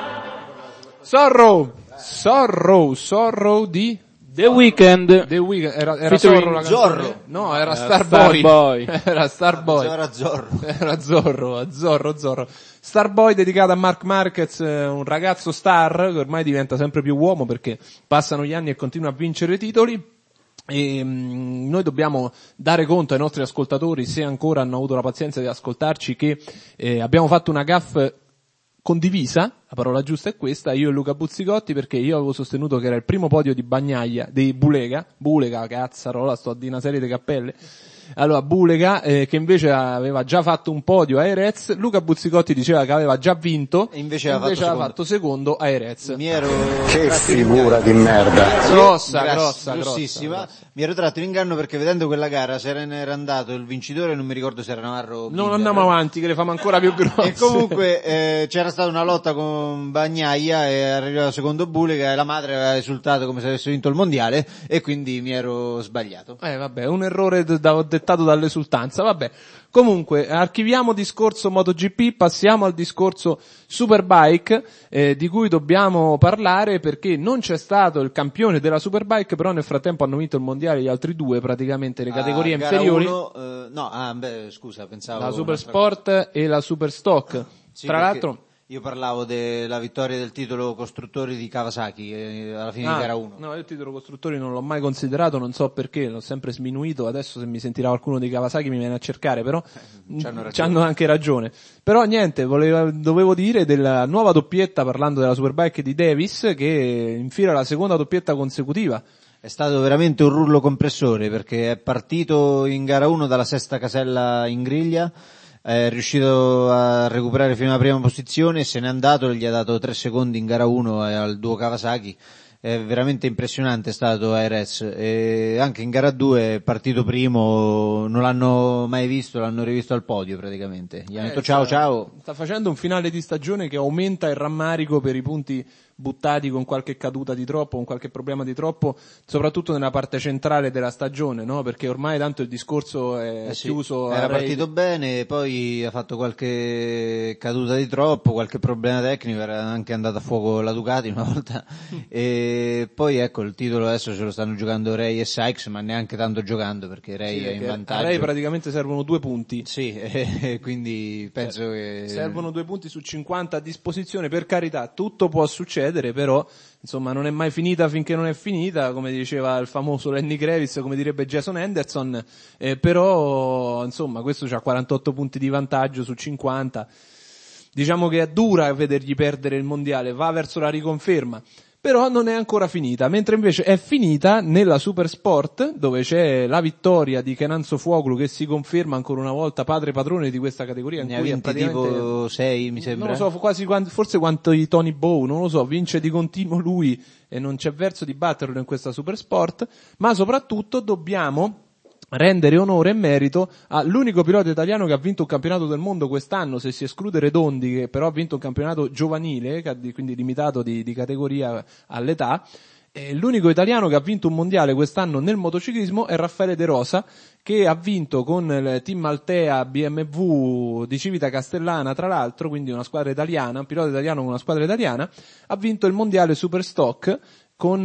Sorrow, Sorrow, Sorrow di The Weeknd. The Weeknd, era, era Featuring Zorro la Zorro. canzone? No, era Era Starboy. Starboy. Era Starboy. Era Zorro. Era Zorro, Zorro, Zorro. Starboy dedicato a Marc Marquez, eh, un ragazzo star che ormai diventa sempre più uomo perché passano gli anni e continua a vincere titoli. E mh, noi dobbiamo dare conto ai nostri ascoltatori, se ancora hanno avuto la pazienza di ascoltarci, che eh, abbiamo fatto una gaffe condivisa, la parola giusta è questa, io e Luca Buzzicotti, perché io avevo sostenuto che era il primo podio di Bagnaia, di Bulega, Bulega, cazzarola, sto a di una serie di cappelle, allora Bulega, eh, che invece aveva già fatto un podio a Erez, Luca Buzzicotti diceva che aveva già vinto, E invece aveva fatto aveva secondo. fatto secondo a Erez. Mi ero Che tratto in figura inganno. di merda. Grossa, Grazie, grossa, grossissima. grossa, grossa. Mi ero tratto in inganno perché vedendo quella gara se ne era andato il vincitore, non mi ricordo se era Navarro o Non Binder. andiamo avanti, che le famo ancora più grosse. E comunque eh, c'era stata una lotta con Bagnaia e arrivava secondo Bulega e la madre aveva esultato come se avesse vinto il mondiale e quindi mi ero sbagliato. Eh vabbè, un errore d- da- dettato dall'esultanza, vabbè. Comunque, archiviamo discorso MotoGP, passiamo al discorso Superbike, eh, di cui dobbiamo parlare perché non c'è stato il campione della Superbike, però nel frattempo hanno vinto il mondiale gli altri due, praticamente le categorie A gara inferiori, uno, eh, no, ah, beh, scusa, pensavo la un'altra Super Sport e la Super Stock. Sì, Tra perché l'altro, io parlavo della vittoria del titolo costruttori di Kawasaki eh, alla fine Ah, di gara uno. no, io il titolo costruttori non l'ho mai considerato, non so perché, l'ho sempre sminuito, adesso se mi sentirà qualcuno di Kawasaki mi viene a cercare, però c'hanno ragione. c'hanno anche ragione. Però niente, volevo, dovevo dire della nuova doppietta, parlando della Superbike di Davis, che infila la seconda doppietta consecutiva. È stato veramente un rullo compressore perché è partito in gara uno dalla sesta casella in griglia, è riuscito a recuperare fino alla prima posizione, se n'è andato e gli ha dato tre secondi in gara uno al duo Kawasaki. È veramente impressionante stato a Jerez, e anche in gara due è partito primo, non l'hanno mai visto, l'hanno rivisto al podio praticamente. Gli hanno detto Eh, ciao sta- ciao. Sta facendo un finale di stagione che aumenta il rammarico per i punti buttati con qualche caduta di troppo, con qualche problema di troppo, soprattutto nella parte centrale della stagione, no? Perché ormai tanto il discorso è Eh sì, chiuso. a era Ray- partito bene, poi ha fatto qualche caduta di troppo, qualche problema tecnico, era anche andata a fuoco la Ducati una volta, e poi ecco il titolo adesso ce lo stanno giocando Ray e Sykes, ma neanche tanto giocando perché Ray Sì, è in perché vantaggio. a Ray praticamente servono due punti. Sì, e quindi penso che... Servono due punti su cinquanta a disposizione, per carità, tutto può succedere, però insomma non è mai finita finché non è finita, come diceva il famoso Lenny Kravitz, come direbbe Jason Henderson, eh, però insomma questo c'ha quarantotto punti di vantaggio su cinquanta, diciamo che è dura vedergli perdere il mondiale, va verso la riconferma. Però non è ancora finita, mentre invece è finita nella Super Sport, dove c'è la vittoria di Kenan Sofuoglu, che si conferma ancora una volta padre padrone di questa categoria, in Ne ha cui è vinti praticamente... tipo sei mi sembra. Non lo so, quasi quanti, forse quanto i Tony Bow, non lo so, vince di continuo lui e non c'è verso di batterlo in questa Super Sport, ma soprattutto dobbiamo rendere onore e merito all'unico pilota italiano che ha vinto un campionato del mondo quest'anno, se si esclude Redondi, che però ha vinto un campionato giovanile, quindi limitato di, di categoria all'età, E l'unico italiano che ha vinto un mondiale quest'anno nel motociclismo è Raffaele De Rosa, che ha vinto con il team Altea B M W di Civita Castellana, tra l'altro, quindi una squadra italiana, un pilota italiano con una squadra italiana, ha vinto il mondiale Superstock con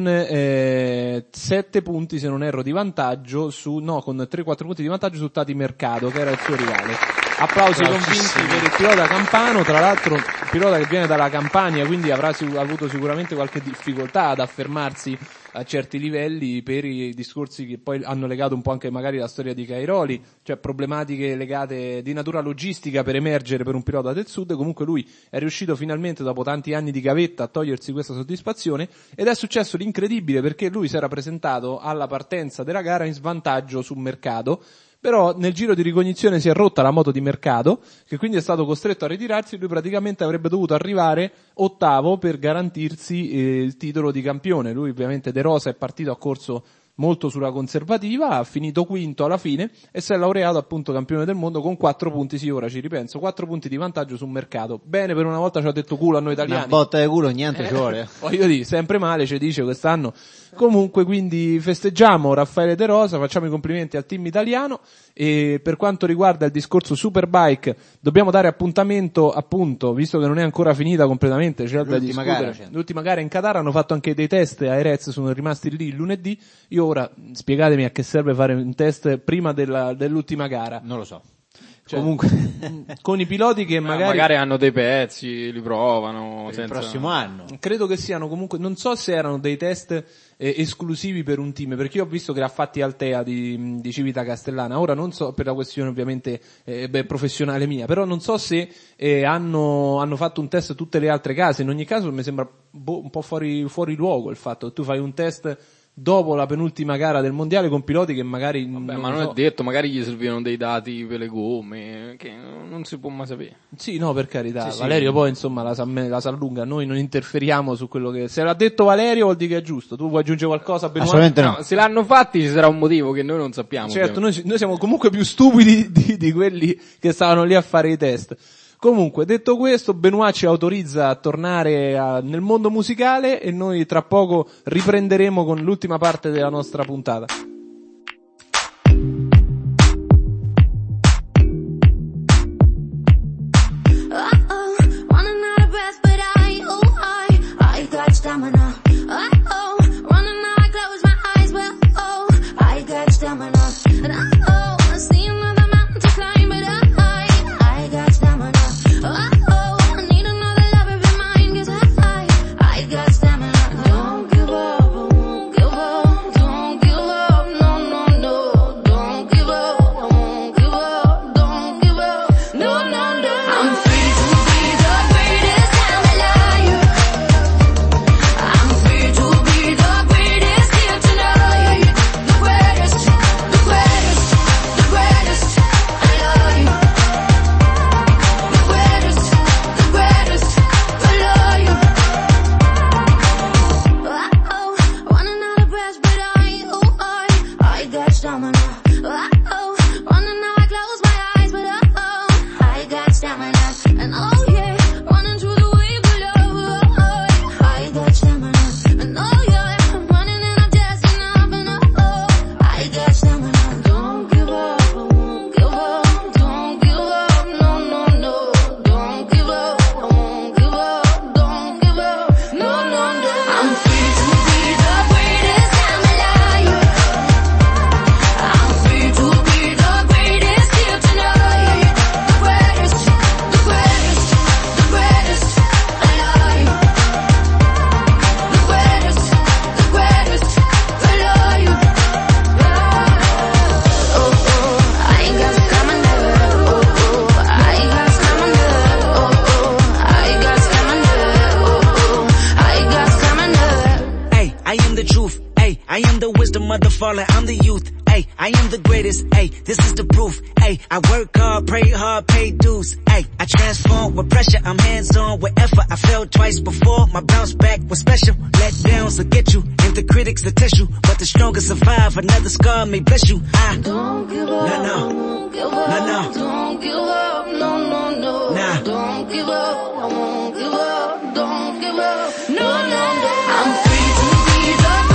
eh, sette punti, se non erro, di vantaggio su, no, con tre quattro punti di vantaggio su Tati Mercado, che era il suo rivale. Applausi convinti per il pilota campano, tra l'altro il pilota che viene dalla Campania, quindi avrà sic- avuto sicuramente qualche difficoltà ad affermarsi a certi livelli per i discorsi che poi hanno legato un po' anche magari la storia di Cairoli, cioè problematiche legate di natura logistica per emergere per un pilota del sud. Comunque lui è riuscito finalmente dopo tanti anni di gavetta a togliersi questa soddisfazione, ed è successo l'incredibile perché lui si era presentato alla partenza della gara in svantaggio su Mercado. Però nel giro di ricognizione si è rotta la moto di Mercado, che quindi è stato costretto a ritirarsi. Lui praticamente avrebbe dovuto arrivare ottavo per garantirsi eh, il titolo di campione. Lui ovviamente De Rosa è partito a corso molto sulla conservativa, ha finito quinto alla fine e si è laureato appunto campione del mondo con quattro punti, sì, ora ci ripenso, quattro punti di vantaggio su Mercato. Bene, per una volta ci ha detto culo a noi italiani. Una botta di culo, niente eh, ci vuole. Voglio dire, sempre male ci dice quest'anno. Comunque, quindi festeggiamo Raffaele De Rosa, facciamo i complimenti al team italiano. E per quanto riguarda il discorso Superbike, dobbiamo dare appuntamento, appunto, visto che non è ancora finita completamente, c'è da L'ultima discutere. gara, certo. L'ultima gara in Qatar, hanno fatto anche dei test a Erez, sono rimasti lì il lunedì. Io ora, spiegatemi a che serve fare un test prima della, dell'ultima gara. Non lo so. Cioè, comunque, con i piloti che Ma magari... magari hanno dei pezzi, li provano. Per senza... il prossimo anno. Credo che siano comunque, non so se erano dei test eh, esclusivi per un team, perché io ho visto che ha fatti Altea di, di Civita Castellana. Ora non so, per la questione ovviamente eh, beh, professionale mia, però non so se eh, hanno, hanno fatto un test tutte le altre case. In ogni caso mi sembra boh, un po' fuori, fuori luogo il fatto che tu fai un test dopo la penultima gara del mondiale con piloti che magari Vabbè, non ma non so. è detto, magari gli servivano dei dati per le gomme, che non si può mai sapere. Sì, no, per carità. Sì, Valerio sì. poi insomma la sa, la sa lunga, noi non interferiamo su quello che... Se l'ha detto Valerio vuol dire che è giusto. Tu vuoi aggiungere qualcosa? Benoît? Assolutamente no. No, se l'hanno fatti ci sarà un motivo che noi non sappiamo. Certo, noi, noi siamo comunque più stupidi di, di quelli che stavano lì a fare i test. Comunque, detto questo, Benoît ci autorizza a tornare a, nel mondo musicale e noi tra poco riprenderemo con l'ultima parte della nostra puntata. I'm the youth, ayy, I am the greatest, ayy, this is the proof, ayy, I work hard, pray hard, pay dues, ayy, I transform with pressure, I'm hands-on with effort, I failed twice before, my bounce back was special, let downs will get you, and the critics will test you, but the strongest survive, another scar may bless you, I don't give up, no, no, don't give up, no, no, don't give up, no, no, no, nah, don't give up, I won't give up, don't give up, no, no, no, I'm free to be the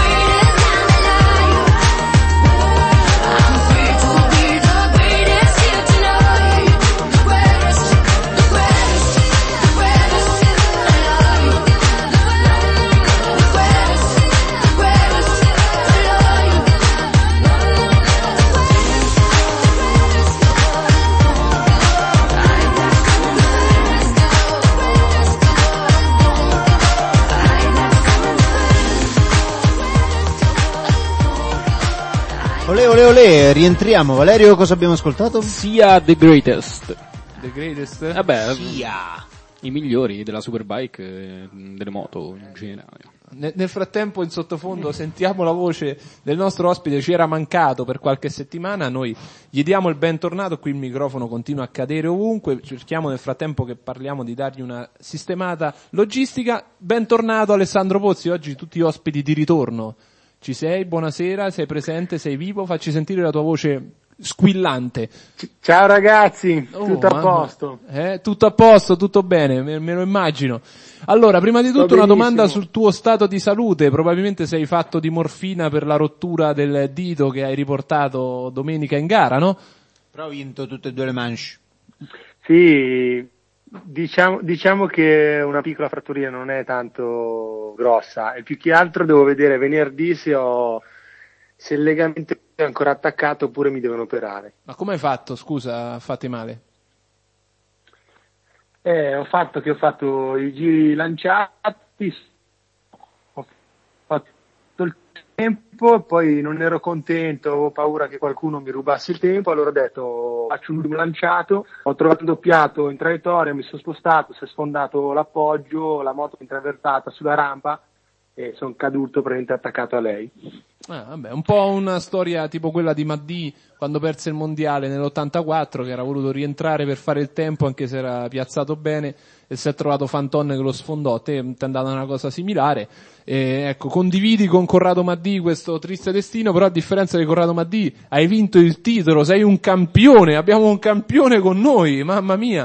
Olè, olè, olè, rientriamo. Valerio, cosa abbiamo ascoltato? Sia The Greatest. The Greatest? Vabbè, Sia. i migliori della Superbike e delle moto in generale. Nel, nel frattempo in sottofondo sentiamo la voce del nostro ospite, ci era mancato per qualche settimana, noi gli diamo il bentornato, qui il microfono continua a cadere ovunque, cerchiamo nel frattempo che parliamo di dargli una sistemata logistica. Bentornato Alessandro Pozzi, oggi tutti ospiti di ritorno. Ci sei? Buonasera, sei presente, sei vivo? Facci sentire la tua voce squillante. Ciao ragazzi, Oh, tutto a mamma. posto. Eh, tutto a posto, tutto bene, me, me lo immagino. Allora, prima di tutto Sto una benissimo. domanda sul tuo stato di salute, probabilmente sei fatto di morfina per la rottura del dito che hai riportato domenica in gara, no? Però ho vinto tutte e due le manche. Sì, diciamo, diciamo che una piccola fratturina non è tanto grossa e più che altro devo vedere venerdì se ho, se il legamento è ancora attaccato oppure mi devono operare. Ma come hai fatto, scusa, a fatti male? Eh, ho fatto che ho fatto i giri lanciati, ho fatto il tempo, poi non ero contento, avevo paura che qualcuno mi rubasse il tempo, allora ho detto faccio un ultimo lanciato, ho trovato un doppiato in traiettoria, mi sono spostato, si è sfondato l'appoggio, la moto è intraversata sulla rampa e sono caduto praticamente attaccato a lei. Ah, vabbè, un po' una storia tipo quella di Maddì quando perse il mondiale nell'ottantaquattro, che era voluto rientrare per fare il tempo anche se era piazzato bene e si è trovato Fanton che lo sfondò. Te ti è andata una cosa similare. E, ecco, condividi con Corrado Maddì questo triste destino, però a differenza di Corrado Maddì hai vinto il titolo, sei un campione, abbiamo un campione con noi, mamma mia.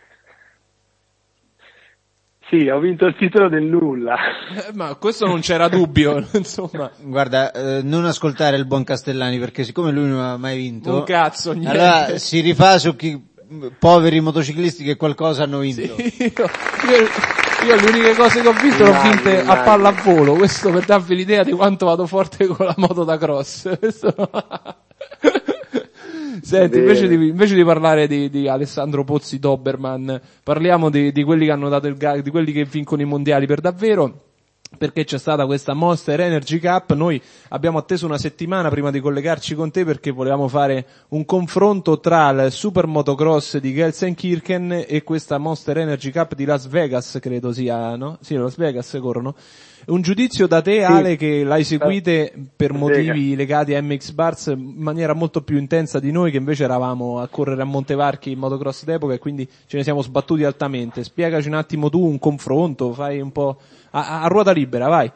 Sì, ho vinto il titolo del nulla. Eh, ma questo non c'era dubbio, insomma. Guarda, eh, non ascoltare il buon Castellani, perché siccome lui non ha mai vinto, Un cazzo, niente. allora si rifà su chi, poveri motociclisti che qualcosa hanno vinto. Io, io, io le uniche cose che ho visto le ho Immagino, vinte a immagino. pallavolo, questo per darvi l'idea di quanto vado forte con la moto da cross. Questo... Senti, invece di, invece di parlare di, di Alessandro Pozzi Doberman, parliamo di, di quelli che hanno dato il ga- di quelli che vincono i mondiali per davvero. Perché c'è stata questa Monster Energy Cup, noi abbiamo atteso una settimana prima di collegarci con te perché volevamo fare un confronto tra il Super Motocross di Gelsenkirchen e questa Monster Energy Cup di Las Vegas, credo sia, no? Sì, Las Vegas corrono. Un giudizio da te, Ale, che l'hai seguite per motivi legati a M X Bars in maniera molto più intensa di noi, che invece eravamo a correre a Montevarchi in motocross d'epoca e quindi ce ne siamo sbattuti altamente. Spiegaci un attimo tu un confronto, fai un po' a, a ruota libera, vai.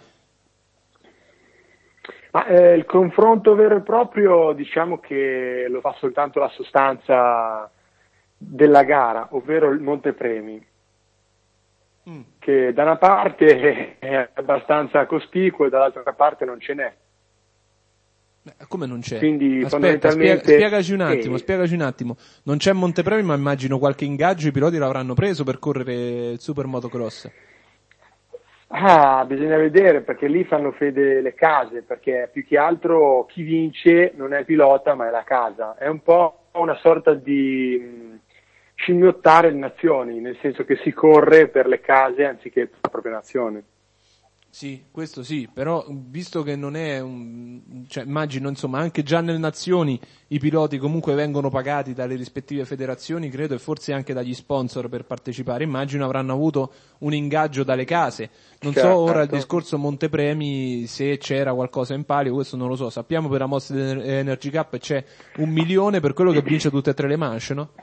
Ma eh, il confronto vero e proprio diciamo che lo fa soltanto la sostanza della gara, ovvero il montepremi, mm. che da una parte è abbastanza cospicuo e dall'altra parte non ce n'è. Come non c'è? Quindi Aspetta, fondamentalmente spiega, spiegaci un attimo, eh, spiegaci un attimo. Non c'è montepremi, ma immagino qualche ingaggio i piloti l'avranno preso per correre il Super Motocross. Ah, bisogna vedere, perché lì fanno fede le case, perché più che altro chi vince non è il pilota ma è la casa. È un po' una sorta di mh, scimmiottare le nazioni, nel senso che si corre per le case anziché per la propria nazione. Sì, questo sì, però visto che non è un, cioè immagino insomma anche già nelle nazioni i piloti comunque vengono pagati dalle rispettive federazioni, credo, e forse anche dagli sponsor per partecipare, immagino avranno avuto un ingaggio dalle case. Non Certo. so ora il discorso montepremi se c'era qualcosa in palio, questo non lo so. Sappiamo per la Monster Energy Cup c'è un milione per quello che vince tutte e tre le manche, no?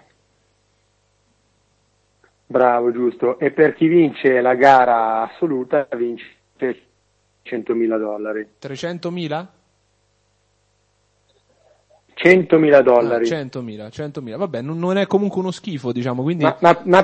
Bravo, giusto. E per chi vince la gara assoluta vince centomila dollari. trecentomila? centomila dollari. Ah, centomila, centomila. Vabbè, non, non è comunque uno schifo, diciamo, quindi... Ma, ma, ma...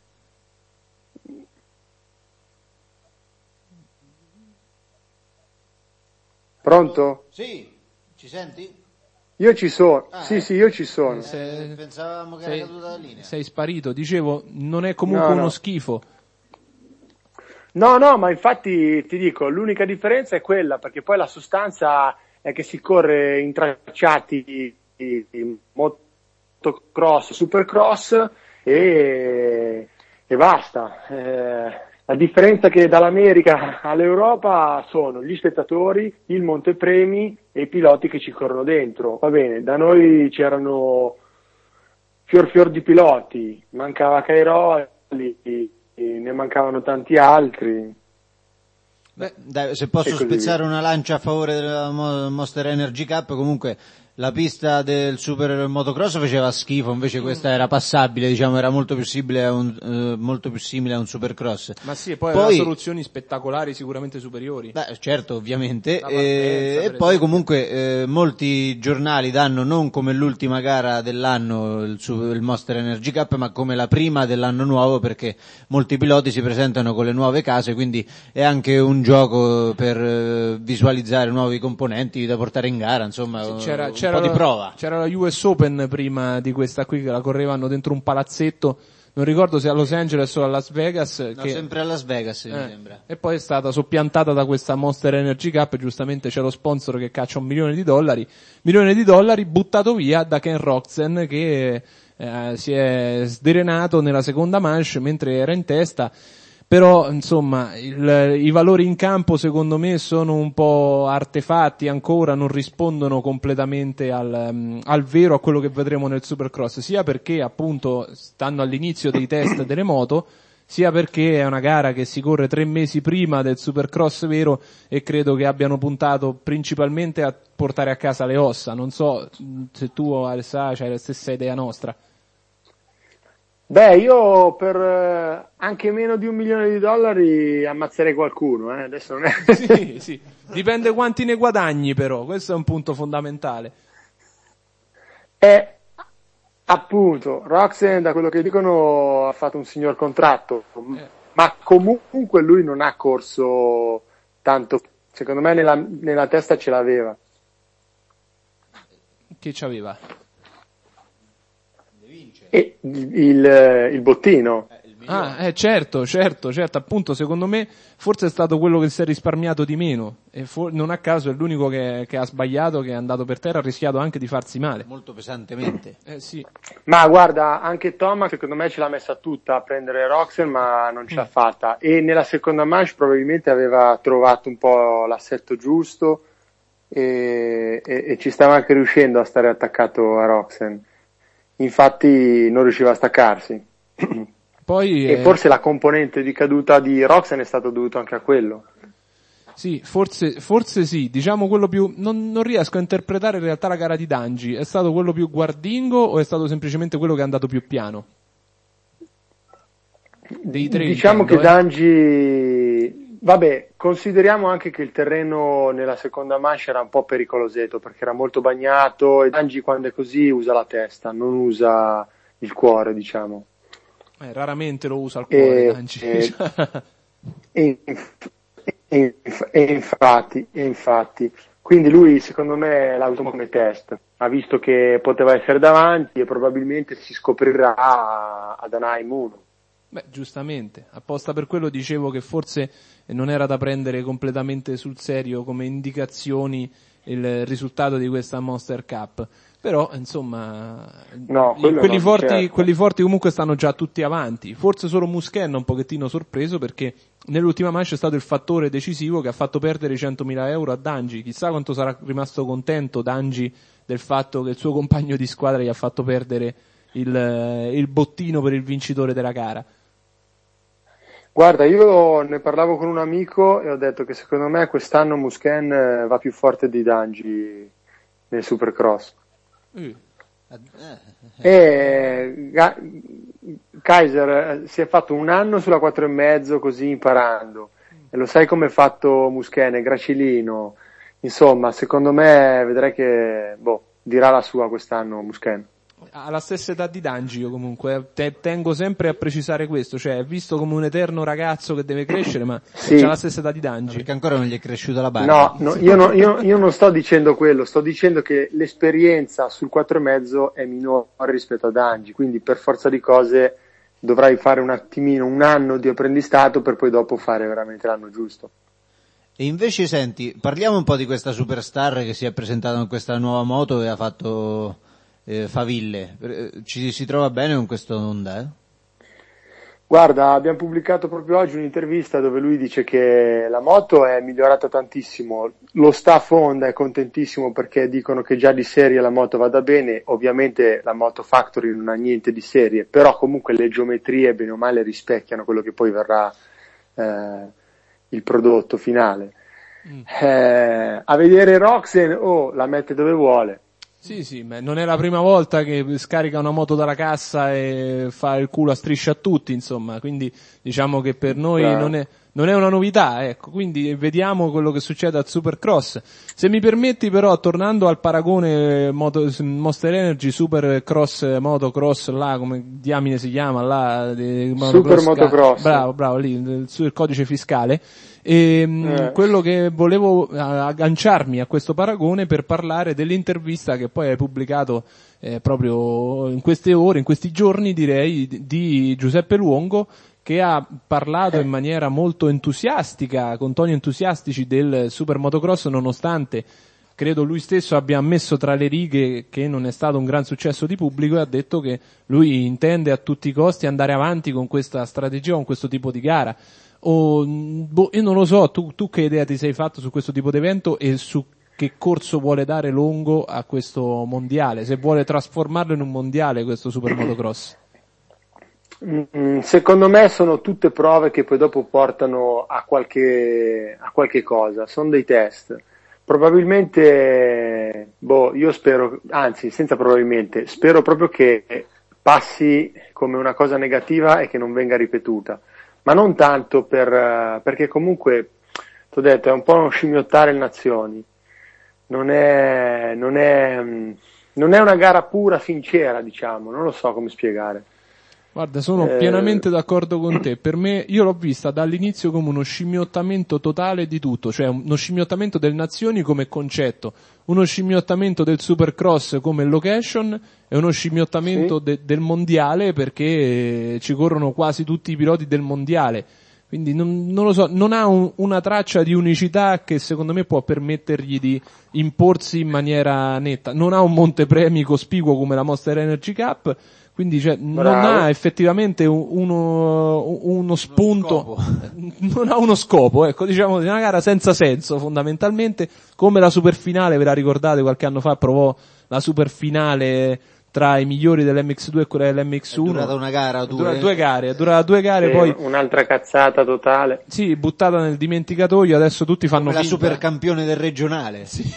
Pronto? Sì, ci senti? Io ci sono. Ah, sì, eh. sì, io ci sono. Se- Eh, pensavamo che sei, era caduta la linea. sei sparito, dicevo, non è comunque No, uno no. schifo. No, no, ma infatti ti dico, l'unica differenza è quella, perché poi la sostanza è che si corre in tracciati di, di motocross, supercross e, e basta. Eh, La differenza che dall'America all'Europa sono gli spettatori, il montepremi e i piloti che ci corrono dentro. Va bene, da noi c'erano fior fior di piloti, mancava Cairoli, ne mancavano tanti altri. Beh, dai, se posso spezzare una lancia a favore della Monster Energy Cup, comunque la pista del Super Motocross faceva schifo, invece questa era passabile, diciamo, era molto più simile a un, eh, molto più simile a un Supercross. Ma sì, e poi, poi aveva soluzioni spettacolari sicuramente superiori. Beh, certo, ovviamente. La partenza, E, e per poi esempio. comunque eh, molti giornali danno non come l'ultima gara dell'anno il, su- il Monster Energy Cup, ma come la prima dell'anno nuovo, perché molti piloti si presentano con le nuove case, quindi è anche un gioco per eh, visualizzare nuovi componenti da portare in gara, insomma, Sì, c'era, un c'era po' di la- prova. C'era la U S Open prima di questa qui che la correvano dentro un palazzetto, non ricordo se a Los Angeles o a Las Vegas. No, che... sempre a Las Vegas, mi Eh, sembra. E poi è stata soppiantata da questa Monster Energy Cup, giustamente c'è lo sponsor che caccia un milione di dollari, milione di dollari buttato via da Ken Roczen che eh, si è sdrenato nella seconda manche mentre era in testa. Però, insomma, il, i valori in campo secondo me sono un po' artefatti ancora, non rispondono completamente al, um, al vero, a quello che vedremo nel Supercross, sia perché appunto stanno all'inizio dei test delle moto, sia perché è una gara che si corre tre mesi prima del Supercross vero e credo che abbiano puntato principalmente a portare a casa le ossa. Non so se tu, Alessà, c'hai la stessa idea nostra. Beh, io per eh, anche meno di un milione di dollari ammazzerei qualcuno, eh. Adesso non è... Sì, sì. Dipende quanti ne guadagni però, questo è un punto fondamentale. è appunto, Roczen, da quello che dicono, ha fatto un signor contratto, Eh. ma comunque lui non ha corso tanto, secondo me nella, nella testa ce l'aveva. Che c'aveva? E il, il bottino. Ah, eh, certo, certo, certo, appunto, secondo me forse è stato quello che si è risparmiato di meno e for- non a caso è l'unico che, che ha sbagliato, che è andato per terra, ha rischiato anche di farsi male. Molto pesantemente. Eh sì. Ma guarda, anche Thomas secondo me ce l'ha messa tutta a prendere Roczen, ma non ce l'ha fatta. E nella seconda manche probabilmente aveva trovato un po' l'assetto giusto e, e, e ci stava anche riuscendo a stare attaccato a Roczen. Infatti non riusciva a staccarsi. Poi, E eh, forse la componente di caduta di Roczen è stato dovuto anche a quello. sì, forse, forse sì, diciamo quello più, non, non riesco a interpretare in realtà la gara di Dangi, è stato quello più guardingo o è stato semplicemente quello che è andato più piano? Dei tre, Diciamo intendo, che eh. Dangi, vabbè, consideriamo anche che il terreno nella seconda manche era un po' pericolosetto perché era molto bagnato e Dangi quando è così usa la testa, non usa il cuore, diciamo. Eh, raramente lo usa al cuore E, Dangi. e, e, e, e infatti, e infatti, quindi lui secondo me l'ha usato come test, ha visto che poteva essere davanti e probabilmente si scoprirà ad Anaheim uno. Beh, giustamente, apposta per quello dicevo che forse non era da prendere completamente sul serio come indicazioni il risultato di questa Monster Cup, però insomma No, i- quello quelli no, forti, certo. quelli forti comunque stanno già tutti avanti, forse solo Musken è un pochettino sorpreso perché nell'ultima manche è stato il fattore decisivo che ha fatto perdere i centomila euro a Dangi, chissà quanto sarà rimasto contento Dangi del fatto che il suo compagno di squadra gli ha fatto perdere il, il bottino per il vincitore della gara. Guarda, io ne parlavo con un amico e ho detto che secondo me quest'anno Musken eh, va più forte di Dangi nel Supercross. Eh. E Ga- Kaiser eh, si è fatto un anno sulla quattro e mezzo così imparando e lo sai come è fatto Musken, è gracilino, insomma secondo me vedrai che boh, dirà la sua quest'anno Musken. Ha la stessa età di Dangi io comunque, Te- tengo sempre a precisare questo, cioè è visto come un eterno ragazzo che deve crescere, ma Sì. ha la stessa età di Dangi. Perché ancora non gli è cresciuta la barba. No, no, io, no io, io non sto dicendo quello, sto dicendo che l'esperienza sul quattro e mezzo è minore rispetto ad Dangi, quindi per forza di cose dovrai fare un attimino, un anno di apprendistato per poi dopo fare veramente l'anno giusto. E invece senti, parliamo un po' di questa superstar che si è presentata con questa nuova moto e ha fatto eh, faville. Eh, Ci si trova bene con questa onda, eh? Guarda, abbiamo pubblicato proprio oggi un'intervista dove lui dice che la moto è migliorata tantissimo, lo staff Honda è contentissimo perché dicono che già di serie la moto vada bene, ovviamente la Moto Factory non ha niente di serie, però comunque le geometrie bene o male rispecchiano quello che poi verrà eh, il prodotto finale. Mm. Eh, a vedere Roxen, oh, la mette dove vuole. Sì, sì, ma non è la prima volta che scarica una moto dalla cassa e fa il culo a striscia a tutti, insomma, quindi diciamo che per noi Bravo. non è, non è una novità, ecco, quindi vediamo quello che succede al Supercross. Se mi permetti però, tornando al paragone moto, Monster Energy Supercross, Motocross, là, come diamine si chiama, là, di, Super Motocross. Bravo, bravo, lì, il, il codice fiscale. E eh. quello che volevo agganciarmi a questo paragone per parlare dell'intervista che poi hai pubblicato eh, proprio in queste ore, in questi giorni direi, di Giuseppe Luongo, che ha parlato in maniera molto entusiastica, con toni entusiastici del Super Motocross, nonostante credo lui stesso abbia ammesso tra le righe che non è stato un gran successo di pubblico, e ha detto che lui intende a tutti i costi andare avanti con questa strategia, con questo tipo di gara. O, boh, io non lo so, tu, tu che idea ti sei fatto su questo tipo di evento e su che corso vuole dare Longo a questo mondiale, se vuole trasformarlo in un mondiale questo Super Motocross? Mm, secondo me sono tutte prove che poi dopo portano a qualche, a qualche cosa, sono dei test. Probabilmente, boh, io spero, anzi senza probabilmente, spero proprio che passi come una cosa negativa e che non venga ripetuta. Ma non tanto per, perché comunque, t'ho detto, è un po' uno scimmiottare le nazioni. Non è, non è, non è una gara pura, sincera, diciamo, non lo so come spiegare. Guarda, sono eh... pienamente d'accordo con te. Per me, io l'ho vista dall'inizio come uno scimmiottamento totale di tutto, cioè uno scimmiottamento delle nazioni come concetto, uno scimmiottamento del Supercross come location e uno scimmiottamento sì. de- del mondiale, perché ci corrono quasi tutti i piloti del mondiale. Quindi non, non lo so, non ha un, una traccia di unicità che secondo me può permettergli di imporsi in maniera netta. Non ha un montepremi cospicuo come la Monster Energy Cup, quindi cioè, non ha effettivamente uno, uno spunto, non ha uno scopo, ecco, diciamo, è una gara senza senso fondamentalmente, come la superfinale, ve la ricordate, qualche anno fa provò la superfinale tra i migliori dell'M X due e quella dell'M X uno. È durata una gara, due. È durata due gare, è durata due gare, sì, poi un'altra cazzata totale. Sì, buttata nel dimenticatoio, adesso tutti fanno come finta. La supercampione del regionale. Sì.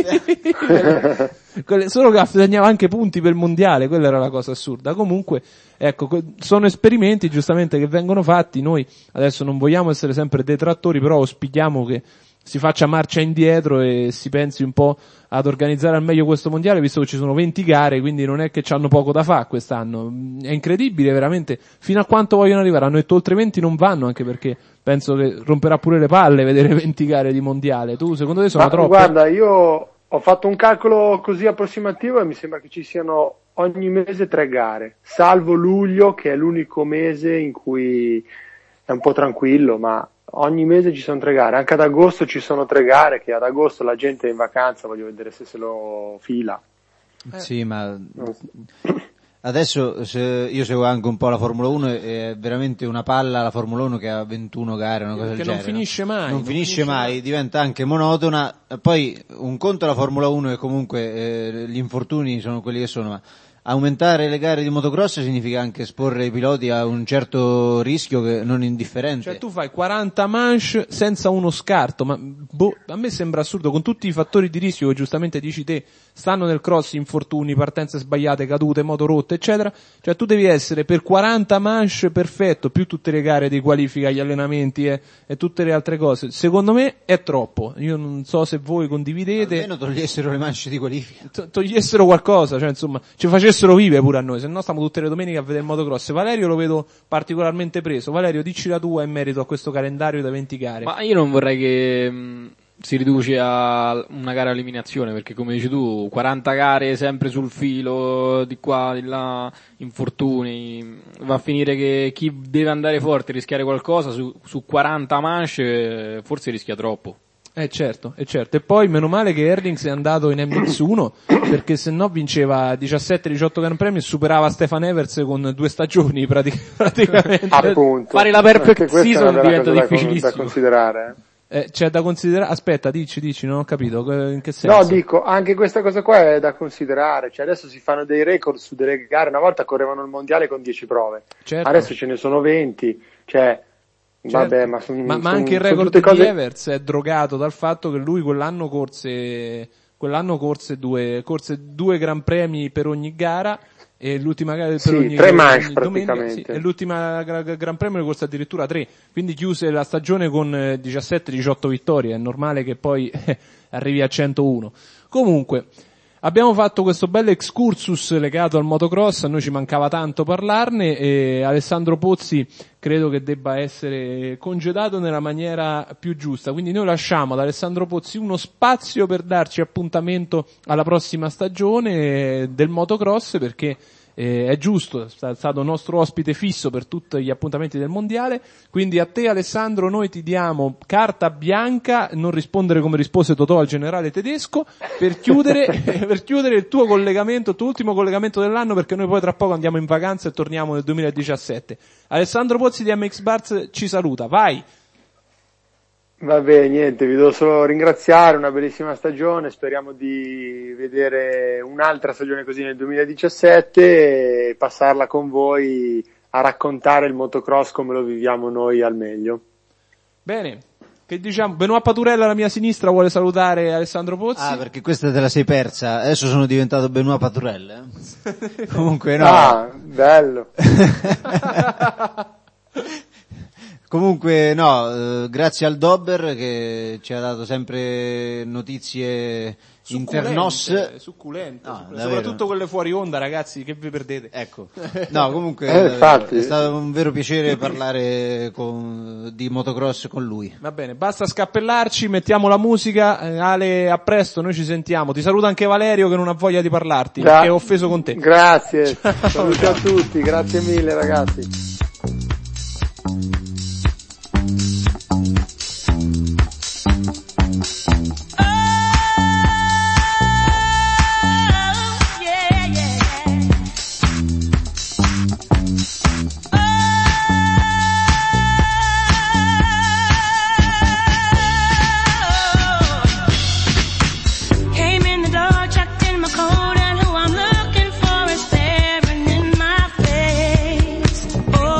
Solo che segnava anche punti per il mondiale, quella era la cosa assurda. Comunque, ecco, sono esperimenti giustamente che vengono fatti, noi adesso non vogliamo essere sempre detrattori, però auspichiamo che si faccia marcia indietro e si pensi un po' ad organizzare al meglio questo mondiale, visto che ci sono venti gare, quindi non è che c'hanno poco da fare quest'anno. È incredibile veramente, fino a quanto vogliono arrivare. Hanno detto oltre venti non vanno, anche perché penso che romperà pure le palle vedere venti gare di mondiale. Tu, secondo te sono Ma, troppe? Guarda, io ho fatto un calcolo così approssimativo e mi sembra che ci siano ogni mese tre gare, salvo luglio che è l'unico mese in cui è un po' tranquillo, ma ogni mese ci sono tre gare, anche ad agosto ci sono tre gare, che ad agosto la gente è in vacanza, voglio vedere se se lo fila. Eh. Sì, ma adesso se io seguo anche un po' la Formula uno, è veramente una palla la Formula uno che ha ventuno gare, una cosa del genere. Che non finisce mai. Non, non finisce, finisce mai, mai, diventa anche monotona. Poi un conto è la Formula uno e comunque eh, gli infortuni sono quelli che sono, ma aumentare le gare di motocross significa anche esporre i piloti a un certo rischio che non indifferente. Cioè tu fai quaranta manche senza uno scarto, ma boh, a me sembra assurdo, con tutti i fattori di rischio che giustamente dici te, stanno nel cross, infortuni, partenze sbagliate, cadute, moto rotte, eccetera. Cioè tu devi essere per quaranta manche perfetto, più tutte le gare di qualifica, gli allenamenti e, e tutte le altre cose. Secondo me è troppo. Io non so se voi condividete. Almeno togliessero le manche di qualifica. To- togliessero qualcosa, cioè insomma, ci facessero vive pure a noi, se no stiamo tutte le domeniche a vedere il motocross. Valerio lo vedo particolarmente preso. Valerio, dici la tua in merito a questo calendario da venti gare. Ma io non vorrei che mh, si riduce a una gara a eliminazione, perché come dici tu, quaranta gare sempre sul filo, di qua, di là, infortuni, va a finire che chi deve andare forte e rischiare qualcosa su, su quaranta manche forse rischia troppo. Eh certo, eh certo. E poi meno male che Herlings è andato in M X uno, perché se no vinceva diciassette diciotto Gran Premi e superava Stefan Evers con due stagioni pratic- praticamente. Appunto. Fare la Anche perfect questa è season una diventa cosa da con- difficilissimo. da considerare. eh. Eh, c'è da considerare, aspetta, dici, dici, non ho capito, eh, in che senso? No, dico, anche questa cosa qua è da considerare, cioè adesso si fanno dei record su delle gare, una volta correvano il mondiale con dieci prove, Certo. adesso ce ne sono venti, cioè, Certo. vabbè, ma sono ma, ma anche il record tutte di cose... Evers è drogato dal fatto che lui quell'anno corse, quell'anno corse due, corse due Gran Premi per ogni gara, e l'ultima gara per Sì, ogni, tre ogni manche domenica, sì, praticamente. e l'ultima gra- gra- Gran Premio ne corse addirittura tre, quindi chiuse la stagione con eh, diciassette diciotto vittorie, è normale che poi eh, arrivi a centouno. Comunque, abbiamo fatto questo bel excursus legato al motocross, a noi ci mancava tanto parlarne, e Alessandro Pozzi credo che debba essere congedato nella maniera più giusta, quindi noi lasciamo ad Alessandro Pozzi uno spazio per darci appuntamento alla prossima stagione del motocross, perché eh, è giusto, è stato nostro ospite fisso per tutti gli appuntamenti del mondiale, quindi a te Alessandro noi ti diamo carta bianca, non rispondere come rispose Totò al generale tedesco, per chiudere, per chiudere il tuo collegamento, il tuo ultimo collegamento dell'anno, perché noi poi tra poco andiamo in vacanza e torniamo nel duemiladiciassette. Alessandro Pozzi di M X Bars ci saluta, vai! Vabbè, niente, vi devo solo ringraziare, una bellissima stagione, speriamo di vedere un'altra stagione così nel duemiladiciassette e passarla con voi a raccontare il motocross come lo viviamo noi al meglio. Bene, che diciamo, Benoît Paturella alla mia sinistra vuole salutare Alessandro Pozzi. Ah, perché questa te la sei persa, adesso sono diventato Benoît Paturella. Eh? Comunque no. Ah, bello. Comunque no, eh, grazie al Dobber che ci ha dato sempre notizie internos. Succulente, No, succulente. davvero. Soprattutto quelle fuori onda, ragazzi, che vi perdete. Ecco, no, comunque Eh, eh, infatti. è stato un vero piacere parlare con, di motocross con lui. Va bene, basta scappellarci, mettiamo la musica. Eh, Ale, a presto, noi ci sentiamo. Ti saluta anche Valerio che non ha voglia di parlarti, Gra- perché è offeso con te. Grazie, saluti a tutti, grazie mille ragazzi. Came in the door, checked in my coat, and who I'm looking for is staring in my face. Oh,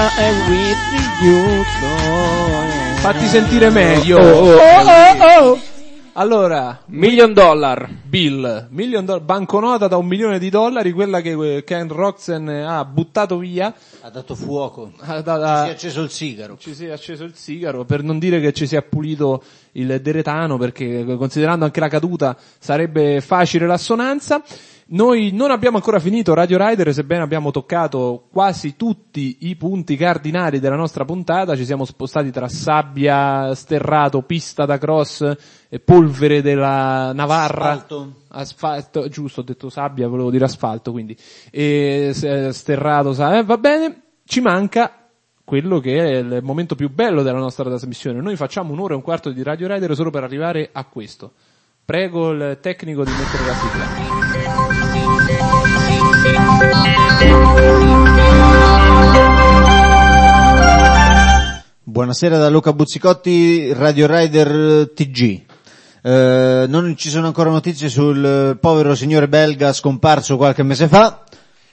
I'm with you. Fatti sentire meglio. Oh, oh, oh, oh. Allora, Million dollar. Bill, million do- banconota da un milione di dollari, quella che Ken Roxen ha buttato via. Ha dato fuoco. Ha, da, da, ci si è acceso il sigaro. Ci si è acceso il sigaro, per non dire che ci si è pulito il deretano, perché considerando anche la caduta sarebbe facile l'assonanza. Noi non abbiamo ancora finito Radio Rider, sebbene abbiamo toccato quasi tutti i punti cardinali della nostra puntata. Ci siamo spostati tra sabbia, sterrato, pista da cross, e polvere della Navarra. Asfalto. Asfalto, giusto, ho detto sabbia, volevo dire asfalto, quindi. E sterrato, eh, va bene. Ci manca quello che è il momento più bello della nostra trasmissione. Noi facciamo un'ora e un quarto di Radio Rider solo per arrivare a questo. Prego il tecnico di mettere la sigla. Buonasera da Luca Buzzicotti, Radio Rider T G. Eh, non ci sono ancora notizie sul povero signore belga scomparso qualche mese fa.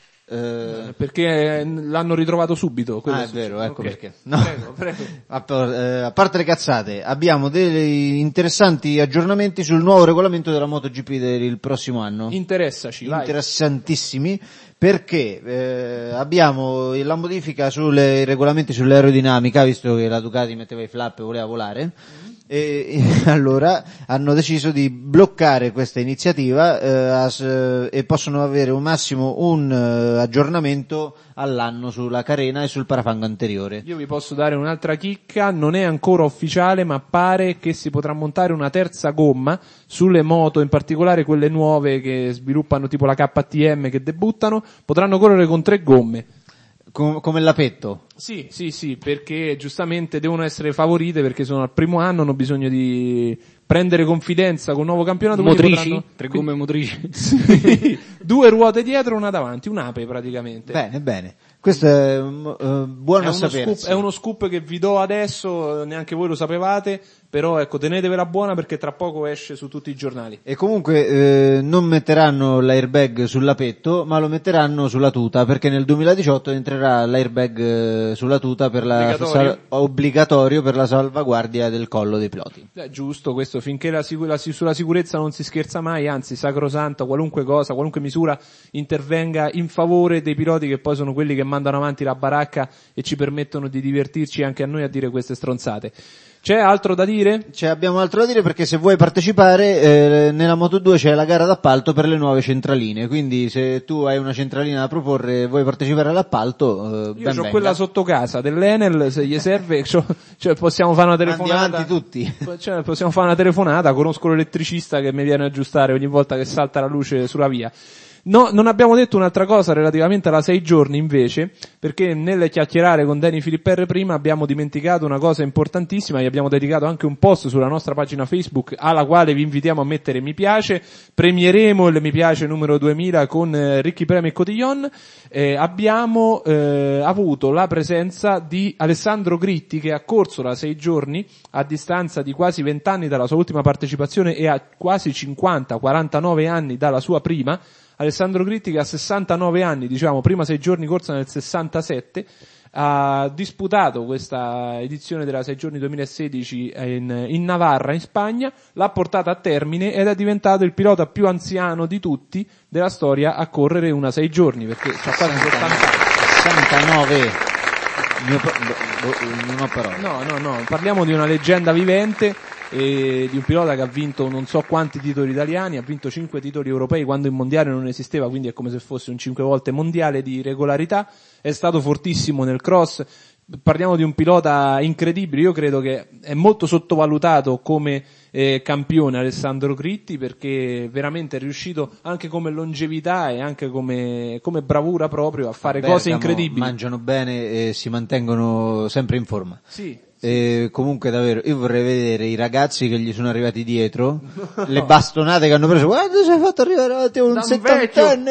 Eh, perché l'hanno ritrovato subito. Ah, è vero, ecco okay. Perché. No. Prego, prego. A, eh, a parte le cazzate, abbiamo degli interessanti aggiornamenti sul nuovo regolamento della MotoGP del prossimo anno. Interessaci, vai. Interessantissimi, perché eh, abbiamo la modifica sui regolamenti sull'aerodinamica, visto che la Ducati metteva i flap e voleva volare. Mm-hmm. E, e allora hanno deciso di bloccare questa iniziativa eh, as, eh, e possono avere un massimo un eh, aggiornamento all'anno sulla carena e sul parafango anteriore. Io vi posso dare un'altra chicca, non è ancora ufficiale, ma pare che si potrà montare una terza gomma sulle moto, in particolare quelle nuove che sviluppano tipo la K T M, che debuttano, potranno correre con tre gomme. Com- come l'Apetto? Sì, sì, sì, perché giustamente devono essere favorite, perché sono al primo anno, hanno bisogno di prendere confidenza con il nuovo campionato. Motrici? Potranno... Tre gomme motrici? Sì, due ruote dietro, una davanti, un'ape praticamente. Bene, bene. Questo è uh, buono è a uno sapere. Scoop, è uno scoop che vi do adesso, neanche voi lo sapevate, però ecco, tenetevela buona perché tra poco esce su tutti i giornali. E comunque eh, non metteranno l'airbag sull'apetto, ma lo metteranno sulla tuta, perché nel duemiladiciotto entrerà l'airbag eh, sulla tuta per la obbligatorio. Sal- obbligatorio per la salvaguardia del collo dei piloti. È giusto questo, finché la, sicur- la, sulla sicurezza non si scherza mai, anzi sacrosanto, qualunque cosa, qualunque misura intervenga in favore dei piloti, che poi sono quelli che mandano avanti la baracca e ci permettono di divertirci anche a noi a dire queste stronzate. C'è altro da dire? C'è, abbiamo altro da dire, perché se vuoi partecipare eh, nella Moto due c'è la gara d'appalto per le nuove centraline, quindi se tu hai una centralina da proporre e vuoi partecipare all'appalto, eh, io ho quella sotto casa dell'Enel, se gli serve cioè possiamo fare una telefonata. Andiamo avanti tutti. Cioè, possiamo fare una telefonata, conosco l'elettricista che mi viene a aggiustare ogni volta che salta la luce sulla via. No, non abbiamo detto un'altra cosa relativamente alla sei giorni invece, perché nel chiacchierare con Danny Filipper prima abbiamo dimenticato una cosa importantissima, gli abbiamo dedicato anche un post sulla nostra pagina Facebook, alla quale vi invitiamo a mettere mi piace. Premieremo il mi piace numero duemila con eh, Ricky Premi e Cotillon. Eh, abbiamo eh, avuto la presenza di Alessandro Gritti, che ha corso la sei giorni a distanza di quasi venti anni dalla sua ultima partecipazione e a quasi cinquanta quarantanove anni dalla sua prima. Alessandro Gritti, che ha sessantanove anni, diciamo, prima sei giorni corsa nel sessantasette, ha disputato questa edizione della sei giorni duemilasedici in, in Navarra, in Spagna, l'ha portata a termine ed è diventato il pilota più anziano di tutti della storia a correre una sei giorni, perché c'ha quasi settanta anni. sessantanove. Mio, non ho parole. No, no, no, parliamo di una leggenda vivente, e di un pilota che ha vinto non so quanti titoli italiani, ha vinto cinque titoli europei quando il mondiale non esisteva, quindi è come se fosse un cinque volte mondiale di regolarità, è stato fortissimo nel cross. Parliamo di un pilota incredibile, io credo che è molto sottovalutato come eh, campione Alessandro Gritti, perché veramente è riuscito anche come longevità e anche come, come bravura proprio a fare Bergamo, cose incredibili. Mangiano bene e si mantengono sempre in forma. Sì. E comunque davvero io vorrei vedere i ragazzi che gli sono arrivati dietro, no. Le bastonate che hanno preso. Guarda, sei fatto arrivare a un settantenne.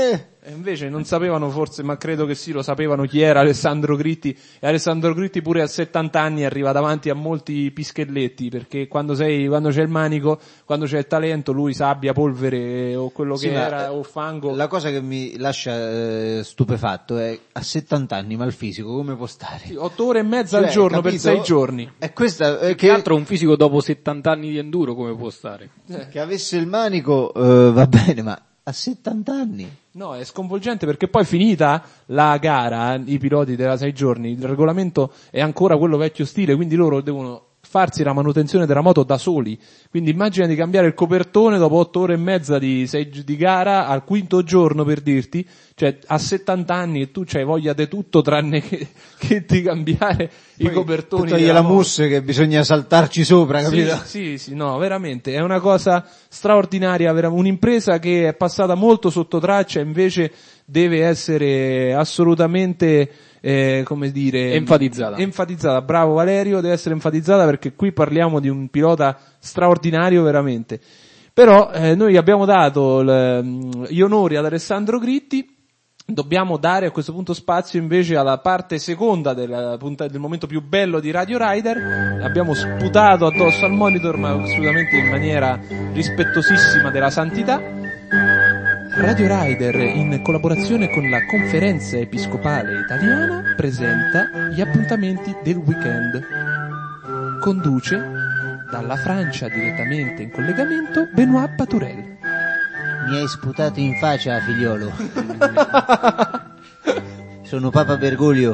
E invece non sapevano forse, ma credo che sì, lo sapevano chi era Alessandro Gritti, e Alessandro Gritti pure a settanta anni arriva davanti a molti pischelletti, perché quando sei, quando c'è il manico, quando c'è il talento, lui sabbia, polvere o quello Sì, che ma, era eh, o fango. La cosa che mi lascia eh, stupefatto è a settanta anni, ma il fisico come può stare? Otto ore e mezza Cioè, al giorno capito? per sei giorni. E questa eh, Che che, altro un fisico dopo settanta anni di enduro come può stare? che avesse il manico eh, va bene, ma a settanta anni? No, è sconvolgente perché poi finita la gara, i piloti della sei giorni, il regolamento è ancora quello vecchio stile, quindi loro devono farsi la manutenzione della moto da soli. Quindi immagina di cambiare il copertone dopo otto ore e mezza di, sei, di gara al quinto giorno, per dirti, cioè a settanta anni e tu c'hai voglia di tutto tranne che, che di cambiare Poi, i copertoni. togli la mousse che bisogna saltarci sopra, capito? Sì, sì, sì, no, veramente, è una cosa straordinaria, vera- un'impresa che è passata molto sotto traccia, invece deve essere assolutamente, eh, come dire, Enfatizzata. enfatizzata. Bravo Valerio, deve essere enfatizzata perché qui parliamo di un pilota straordinario veramente. Però eh, noi abbiamo dato l- gli onori ad Alessandro Gritti. Dobbiamo dare a questo punto spazio invece alla parte seconda della punta- del momento più bello di Radio Rider. Abbiamo sputato addosso al monitor, ma assolutamente in maniera rispettosissima della santità. Radio Rider, in collaborazione con la Conferenza Episcopale Italiana, presenta gli appuntamenti del weekend. Conduce dalla Francia direttamente in collegamento Benoît Paturel. Mi hai sputato in faccia, figliolo. Sono Papa Bergoglio.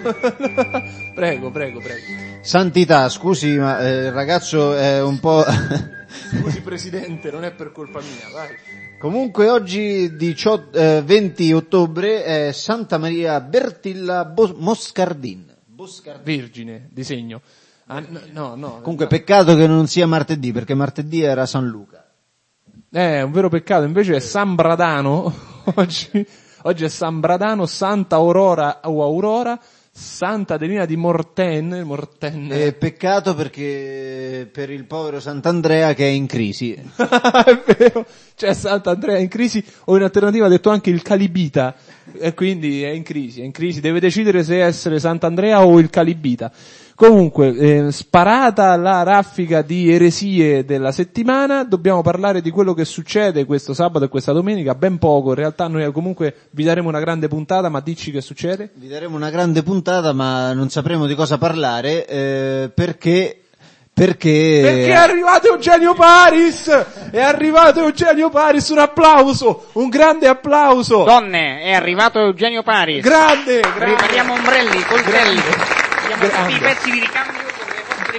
Prego, prego, prego. Santità, scusi, ma eh, il ragazzo è un po'... Scusi Presidente, non è per colpa mia, vai. Comunque oggi diciotto, eh, venti ottobre è Santa Maria Bertilla Bo- Moscardin. Boscardin. Vergine, disegno. Ah, no, no, no. Comunque peccato che non sia martedì, perché martedì era San Luca. Eh, è un vero peccato, invece è San Bradano, oggi, oggi è San Bradano, Santa Aurora o Aurora, Santa Adelina di Morten, Morten. Eh, peccato perché per il povero Sant'Andrea che è in crisi. È vero, c'è Sant'Andrea in crisi, o in alternativa ha detto anche il Calibita, e quindi è in crisi, è in crisi, deve decidere se essere Sant'Andrea o il Calibita. Comunque, eh, sparata la raffica di eresie della settimana, dobbiamo parlare di quello che succede questo sabato e questa domenica, ben poco, in realtà noi comunque vi daremo una grande puntata, ma dici che succede? Vi daremo una grande puntata, ma non sapremo di cosa parlare, eh, perché... Perché... Perché è arrivato Eugenio Paris! È arrivato Eugenio Paris, un applauso! Un grande applauso! Donne, è arrivato Eugenio Paris. Grande! grande. Ripariamo ombrelli, coltelli. Abbiamo Grande. tutti i pezzi di ricambio per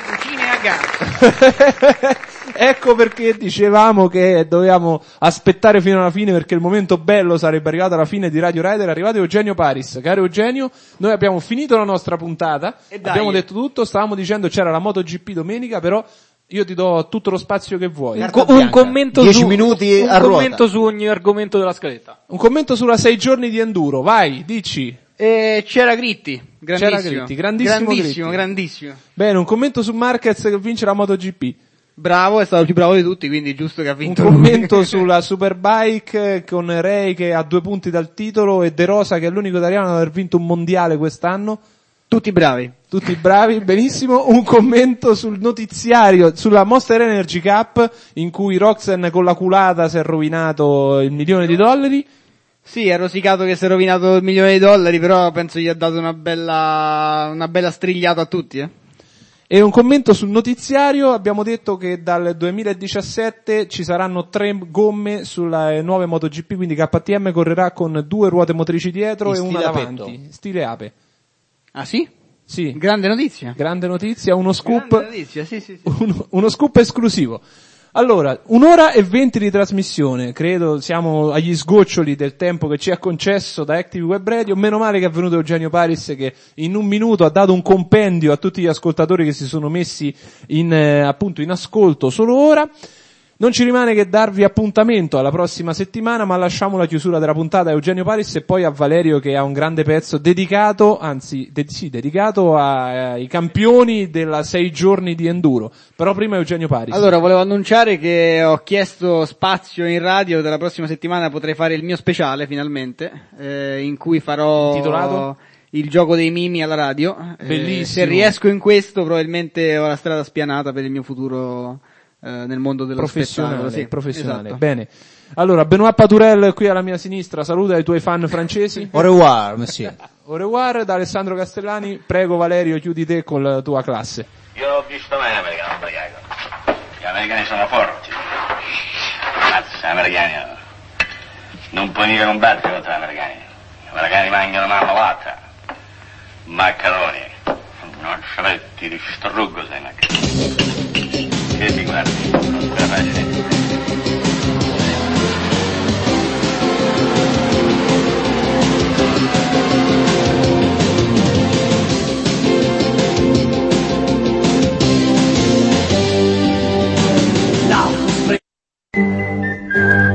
le vostre cucine a gas. Ecco perché dicevamo che dovevamo aspettare fino alla fine, perché il momento bello sarebbe arrivato alla fine di Radio Rider. È arrivato Eugenio Paris. Caro Eugenio, noi abbiamo finito la nostra puntata, E dai. abbiamo detto tutto, stavamo dicendo c'era la MotoGP domenica, però io ti do tutto lo spazio che vuoi. Un, Carta co- un bianca. commento Dieci su, minuti un a ruota. commento su ogni argomento della scaletta. Un commento sulla sei giorni di enduro, vai, dici. E c'era Gritti, grandissimo. C'era Gritti, grandissimo grandissimo, Gritti. grandissimo. Bene, un commento su Marquez che vince la MotoGP. Bravo, è stato il più bravo di tutti, quindi giusto che ha Un vinto commento lui. sulla Superbike con Ray che ha due punti dal titolo e De Rosa che è l'unico italiano ad aver vinto un mondiale quest'anno. Tutti bravi. Tutti bravi, benissimo. Un commento sul notiziario, sulla Monster Energy Cup in cui Roxen con la culata si è rovinato il milione di dollari. Sì, è rosicato che si è rovinato il milione di dollari, però penso gli ha dato una bella, una bella strigliata a tutti, eh. E un commento sul notiziario, abbiamo detto che dal duemiladiciassette ci saranno tre gomme sulle nuove MotoGP, quindi K T M correrà con due ruote motrici dietro In e una stile davanti, Apetto. stile ape. Ah sì? Sì, Grande notizia. grande notizia, uno scoop, Grande notizia, sì, sì, sì. uno, uno scoop esclusivo. Allora, un'ora e venti di trasmissione, credo siamo agli sgoccioli del tempo che ci ha concesso da Active Web Radio, meno male che è venuto Eugenio Paris che in un minuto ha dato un compendio a tutti gli ascoltatori che si sono messi in, eh, appunto in ascolto solo ora. Non ci rimane che darvi appuntamento alla prossima settimana, ma lasciamo la chiusura della puntata a Eugenio Paris e poi a Valerio che ha un grande pezzo dedicato, anzi, de- sì, dedicato a- ai campioni della sei giorni di enduro. Però prima Eugenio Paris. Allora, volevo annunciare che ho chiesto spazio in radio, dalla prossima settimana potrei fare il mio speciale finalmente, eh, in cui farò Intitolato? il gioco dei mimi alla radio. Eh, Bellissimo. se riesco in questo probabilmente ho la strada spianata per il mio futuro eh, nel mondo dello Professionale, spettacolo. Sì, professionale. esatto. Bene. Allora, Benoît Paturel qui alla mia sinistra, saluta i tuoi fan francesi. Au revoir, monsieur. Au revoir da Alessandro Castellani. Prego Valerio, chiudi te con la tua classe. Io ho visto mai l'americano ubriaco. Gli americani sono forti. Cazzo, gli americani non puoi mica combattere contro gli americani. Gli americani mangiano mamma latta, maccheroni, noccioletti di struggo sei maccheroni. Che ti guardi? Non ti facile. La